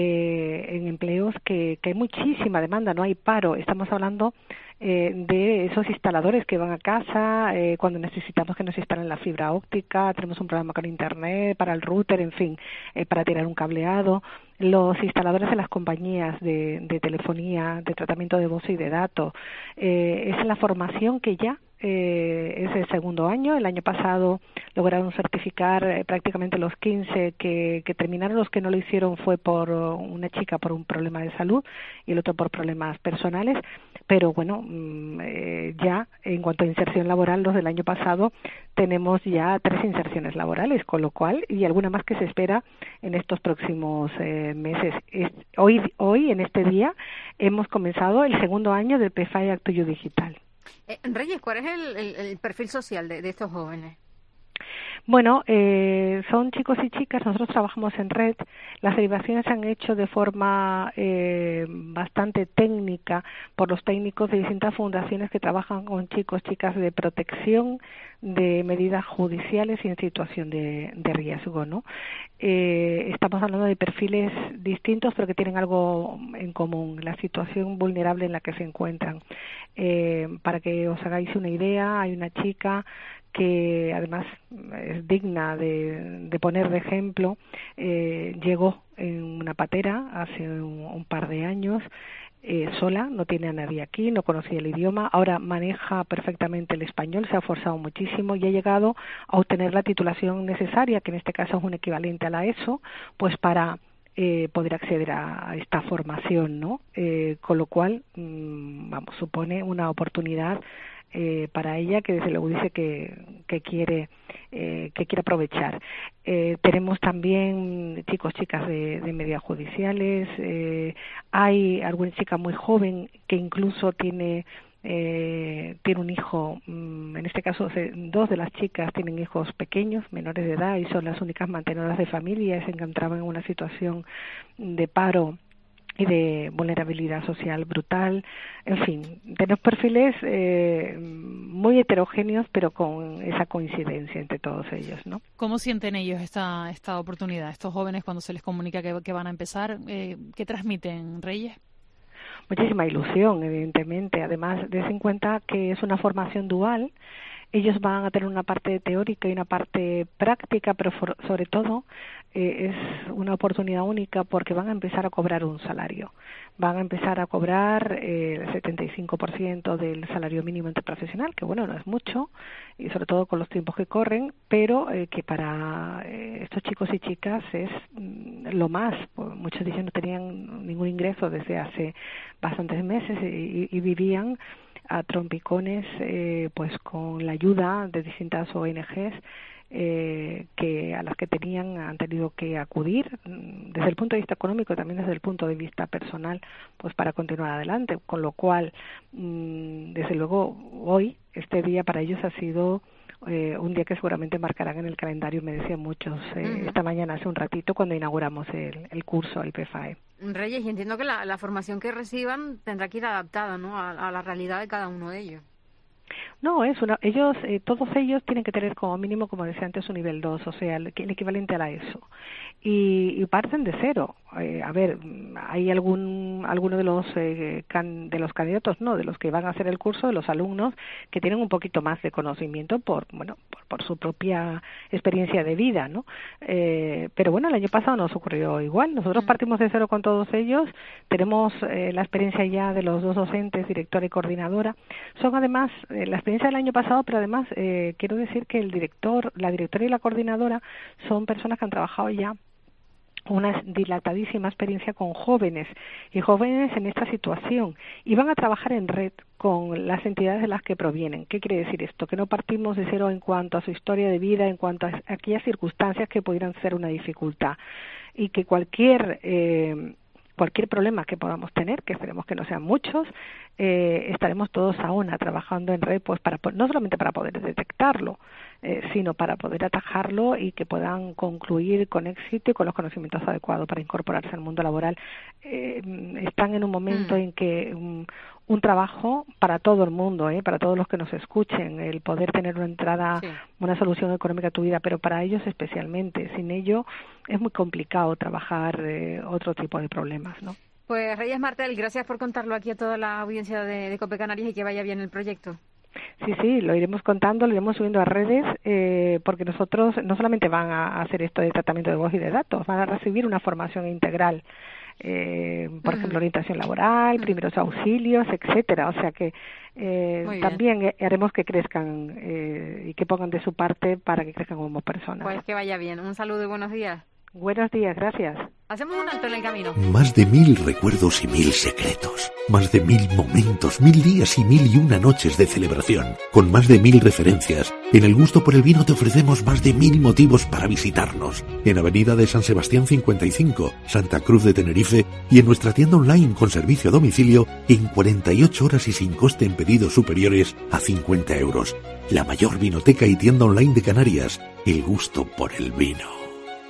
Speaker 12: eh, en empleos que, que hay muchísima demanda, no hay paro. Estamos hablando eh, de esos instaladores que van a casa, eh, cuando necesitamos que nos instalen la fibra óptica, tenemos un programa con internet, para el router, en fin, eh, para tirar un cableado. Los instaladores de las compañías de, de telefonía, de tratamiento de voz y de datos. Eh, es la formación que ya eh, es el segundo año. El año pasado lograron certificar eh, prácticamente los quince que, que terminaron. Los que no lo hicieron fue por una chica por un problema de salud y el otro por problemas personales. Pero bueno, eh, ya en cuanto a inserción laboral, los del año pasado tenemos ya tres inserciones laborales, con lo cual, y alguna más que se espera en estos próximos eh, meses. Es, hoy, hoy, en este día, hemos comenzado el segundo año del P F A I Up to You Digital.
Speaker 15: Eh, Reyes, ¿cuál es el, el, el perfil social de, de estos jóvenes?
Speaker 12: Bueno, eh, son chicos y chicas, nosotros trabajamos en red, las derivaciones se han hecho de forma eh, bastante técnica por los técnicos de distintas fundaciones que trabajan con chicos, chicas de protección, de medidas judiciales y en situación de, de riesgo, ¿no? Eh, estamos hablando de perfiles distintos pero que tienen algo en común, la situación vulnerable en la que se encuentran. Eh, para que os hagáis una idea, hay una chica que además es digna de, de poner de ejemplo, eh, llegó en una patera hace un, un par de años, eh, sola, no tiene a nadie aquí, no conocía el idioma, ahora maneja perfectamente el español, se ha esforzado muchísimo y ha llegado a obtener la titulación necesaria, que en este caso es un equivalente a la ESO, pues para eh, poder acceder a, a esta formación, ¿no? Eh, con lo cual, mmm, vamos, supone una oportunidad Eh, para ella, que desde luego dice que, que quiere eh, que quiere aprovechar. Eh, tenemos también chicos, chicas de, de medidas judiciales, eh, hay alguna chica muy joven que incluso tiene eh, tiene un hijo, en este caso dos de las chicas tienen hijos pequeños, menores de edad, y son las únicas mantenedoras de familia, y se encontraban en una situación de paro y de vulnerabilidad social brutal. En fin, tenemos perfiles eh, muy heterogéneos, pero con esa coincidencia entre todos ellos, ¿no?
Speaker 10: ¿Cómo sienten ellos esta esta oportunidad, estos jóvenes, cuando se les comunica que, que van a empezar? Eh, ¿Qué transmiten, Reyes?
Speaker 12: Muchísima ilusión, evidentemente. Además, des en cuenta que es una formación dual. Ellos van a tener una parte teórica y una parte práctica, pero for, sobre todo eh, es una oportunidad única porque van a empezar a cobrar un salario. Van a empezar a cobrar eh, el setenta y cinco por ciento del salario mínimo interprofesional, que bueno, no es mucho, y sobre todo con los tiempos que corren, pero eh, que para eh, estos chicos y chicas es mm, lo más. Pues muchos de ellos no tenían ningún ingreso desde hace bastantes meses y, y, y vivían a trompicones, eh, pues con la ayuda de distintas O N Ges eh, que a las que tenían han tenido que acudir desde el punto de vista económico y también desde el punto de vista personal, pues para continuar adelante, con lo cual mmm, desde luego hoy, este día para ellos ha sido Eh, un día que seguramente marcarán en el calendario, me decían muchos eh, uh-huh. esta mañana hace un ratito cuando inauguramos el, el curso, el P F A E.
Speaker 15: Reyes, y entiendo que la, la formación que reciban tendrá que ir adaptada, ¿no?, a, a la realidad de cada uno de ellos.
Speaker 12: No, es una, ellos, eh, todos ellos tienen que tener como mínimo, como decía antes, un nivel dos, o sea, el, el equivalente a la ESO. Y, y parten de cero. Eh, a ver, hay algún alguno de los eh, can, de los candidatos, no, de los que van a hacer el curso, de los alumnos que tienen un poquito más de conocimiento por, bueno, por, por su propia experiencia de vida, ¿no? Eh, pero bueno, el año pasado nos ocurrió igual. Nosotros partimos de cero con todos ellos. Tenemos eh, la experiencia ya de los dos docentes, directora y coordinadora. Son además eh, la experiencia del año pasado, pero además eh, quiero decir que el director, la directora y la coordinadora son personas que han trabajado ya una dilatadísima experiencia con jóvenes y jóvenes en esta situación, y van a trabajar en red con las entidades de las que provienen. ¿Qué quiere decir esto? Que no partimos de cero en cuanto a su historia de vida, en cuanto a aquellas circunstancias que pudieran ser una dificultad, y que cualquier eh, cualquier problema que podamos tener, que esperemos que no sean muchos, eh, estaremos todos a una trabajando en red, pues para no solamente para poder detectarlo, eh, sino para poder atajarlo y que puedan concluir con éxito y con los conocimientos adecuados para incorporarse al mundo laboral. Eh, están en un momento mm. en que um, un trabajo para todo el mundo, ¿eh? Para todos los que nos escuchen, el poder tener una entrada, sí. una solución económica a tu vida, pero para ellos especialmente. Sin ello es muy complicado trabajar eh, otro tipo de problemas, ¿no?
Speaker 15: Pues Reyes Martel, gracias por contarlo aquí a toda la audiencia de, de COPE Canarias y que vaya bien el proyecto.
Speaker 12: Sí, sí, lo iremos contando, lo iremos subiendo a redes, eh, porque nosotros no solamente van a hacer esto de tratamiento de voz y de datos, van a recibir una formación integral. Eh, por uh-huh. ejemplo, orientación laboral, uh-huh. primeros auxilios, etcétera. O sea que eh, también haremos que crezcan eh, y que pongan de su parte para que crezcan como personas.
Speaker 15: Pues que vaya bien. Un saludo y buenos días.
Speaker 12: Buenos días, gracias.
Speaker 15: Hacemos un alto en el camino.
Speaker 25: Más de mil recuerdos y mil secretos. Más de mil momentos, mil días y mil y una noches de celebración. Con más de mil referencias. En El Gusto por el Vino te ofrecemos más de mil motivos para visitarnos. En Avenida de San Sebastián cincuenta y cinco, Santa Cruz de Tenerife, y en nuestra tienda online con servicio a domicilio en cuarenta y ocho horas y sin coste en pedidos superiores a cincuenta euros. La mayor vinoteca y tienda online de Canarias. El Gusto por el Vino.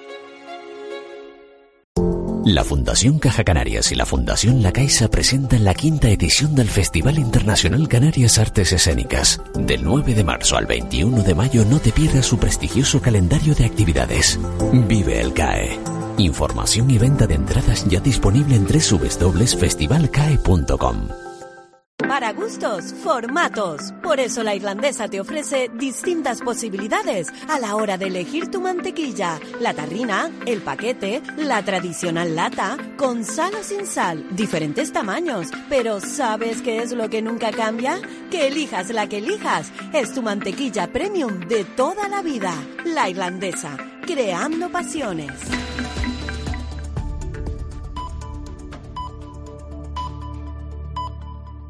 Speaker 6: La Fundación Caja Canarias y la Fundación La Caixa presentan la quinta edición del Festival Internacional Canarias Artes Escénicas. Del nueve de marzo al veintiuno de mayo no te pierdas su prestigioso calendario de actividades. Vive el C A E. Información y venta de entradas ya disponible en doble u doble u doble u punto festival cae punto com.
Speaker 9: Para gustos, formatos. Por eso La Irlandesa te ofrece distintas posibilidades a la hora de elegir tu mantequilla. La tarrina, el paquete, la tradicional lata, con sal o sin sal, diferentes tamaños. Pero ¿sabes qué es lo que nunca cambia? Que elijas la que elijas. Es tu mantequilla premium de toda la vida. La Irlandesa, creando pasiones.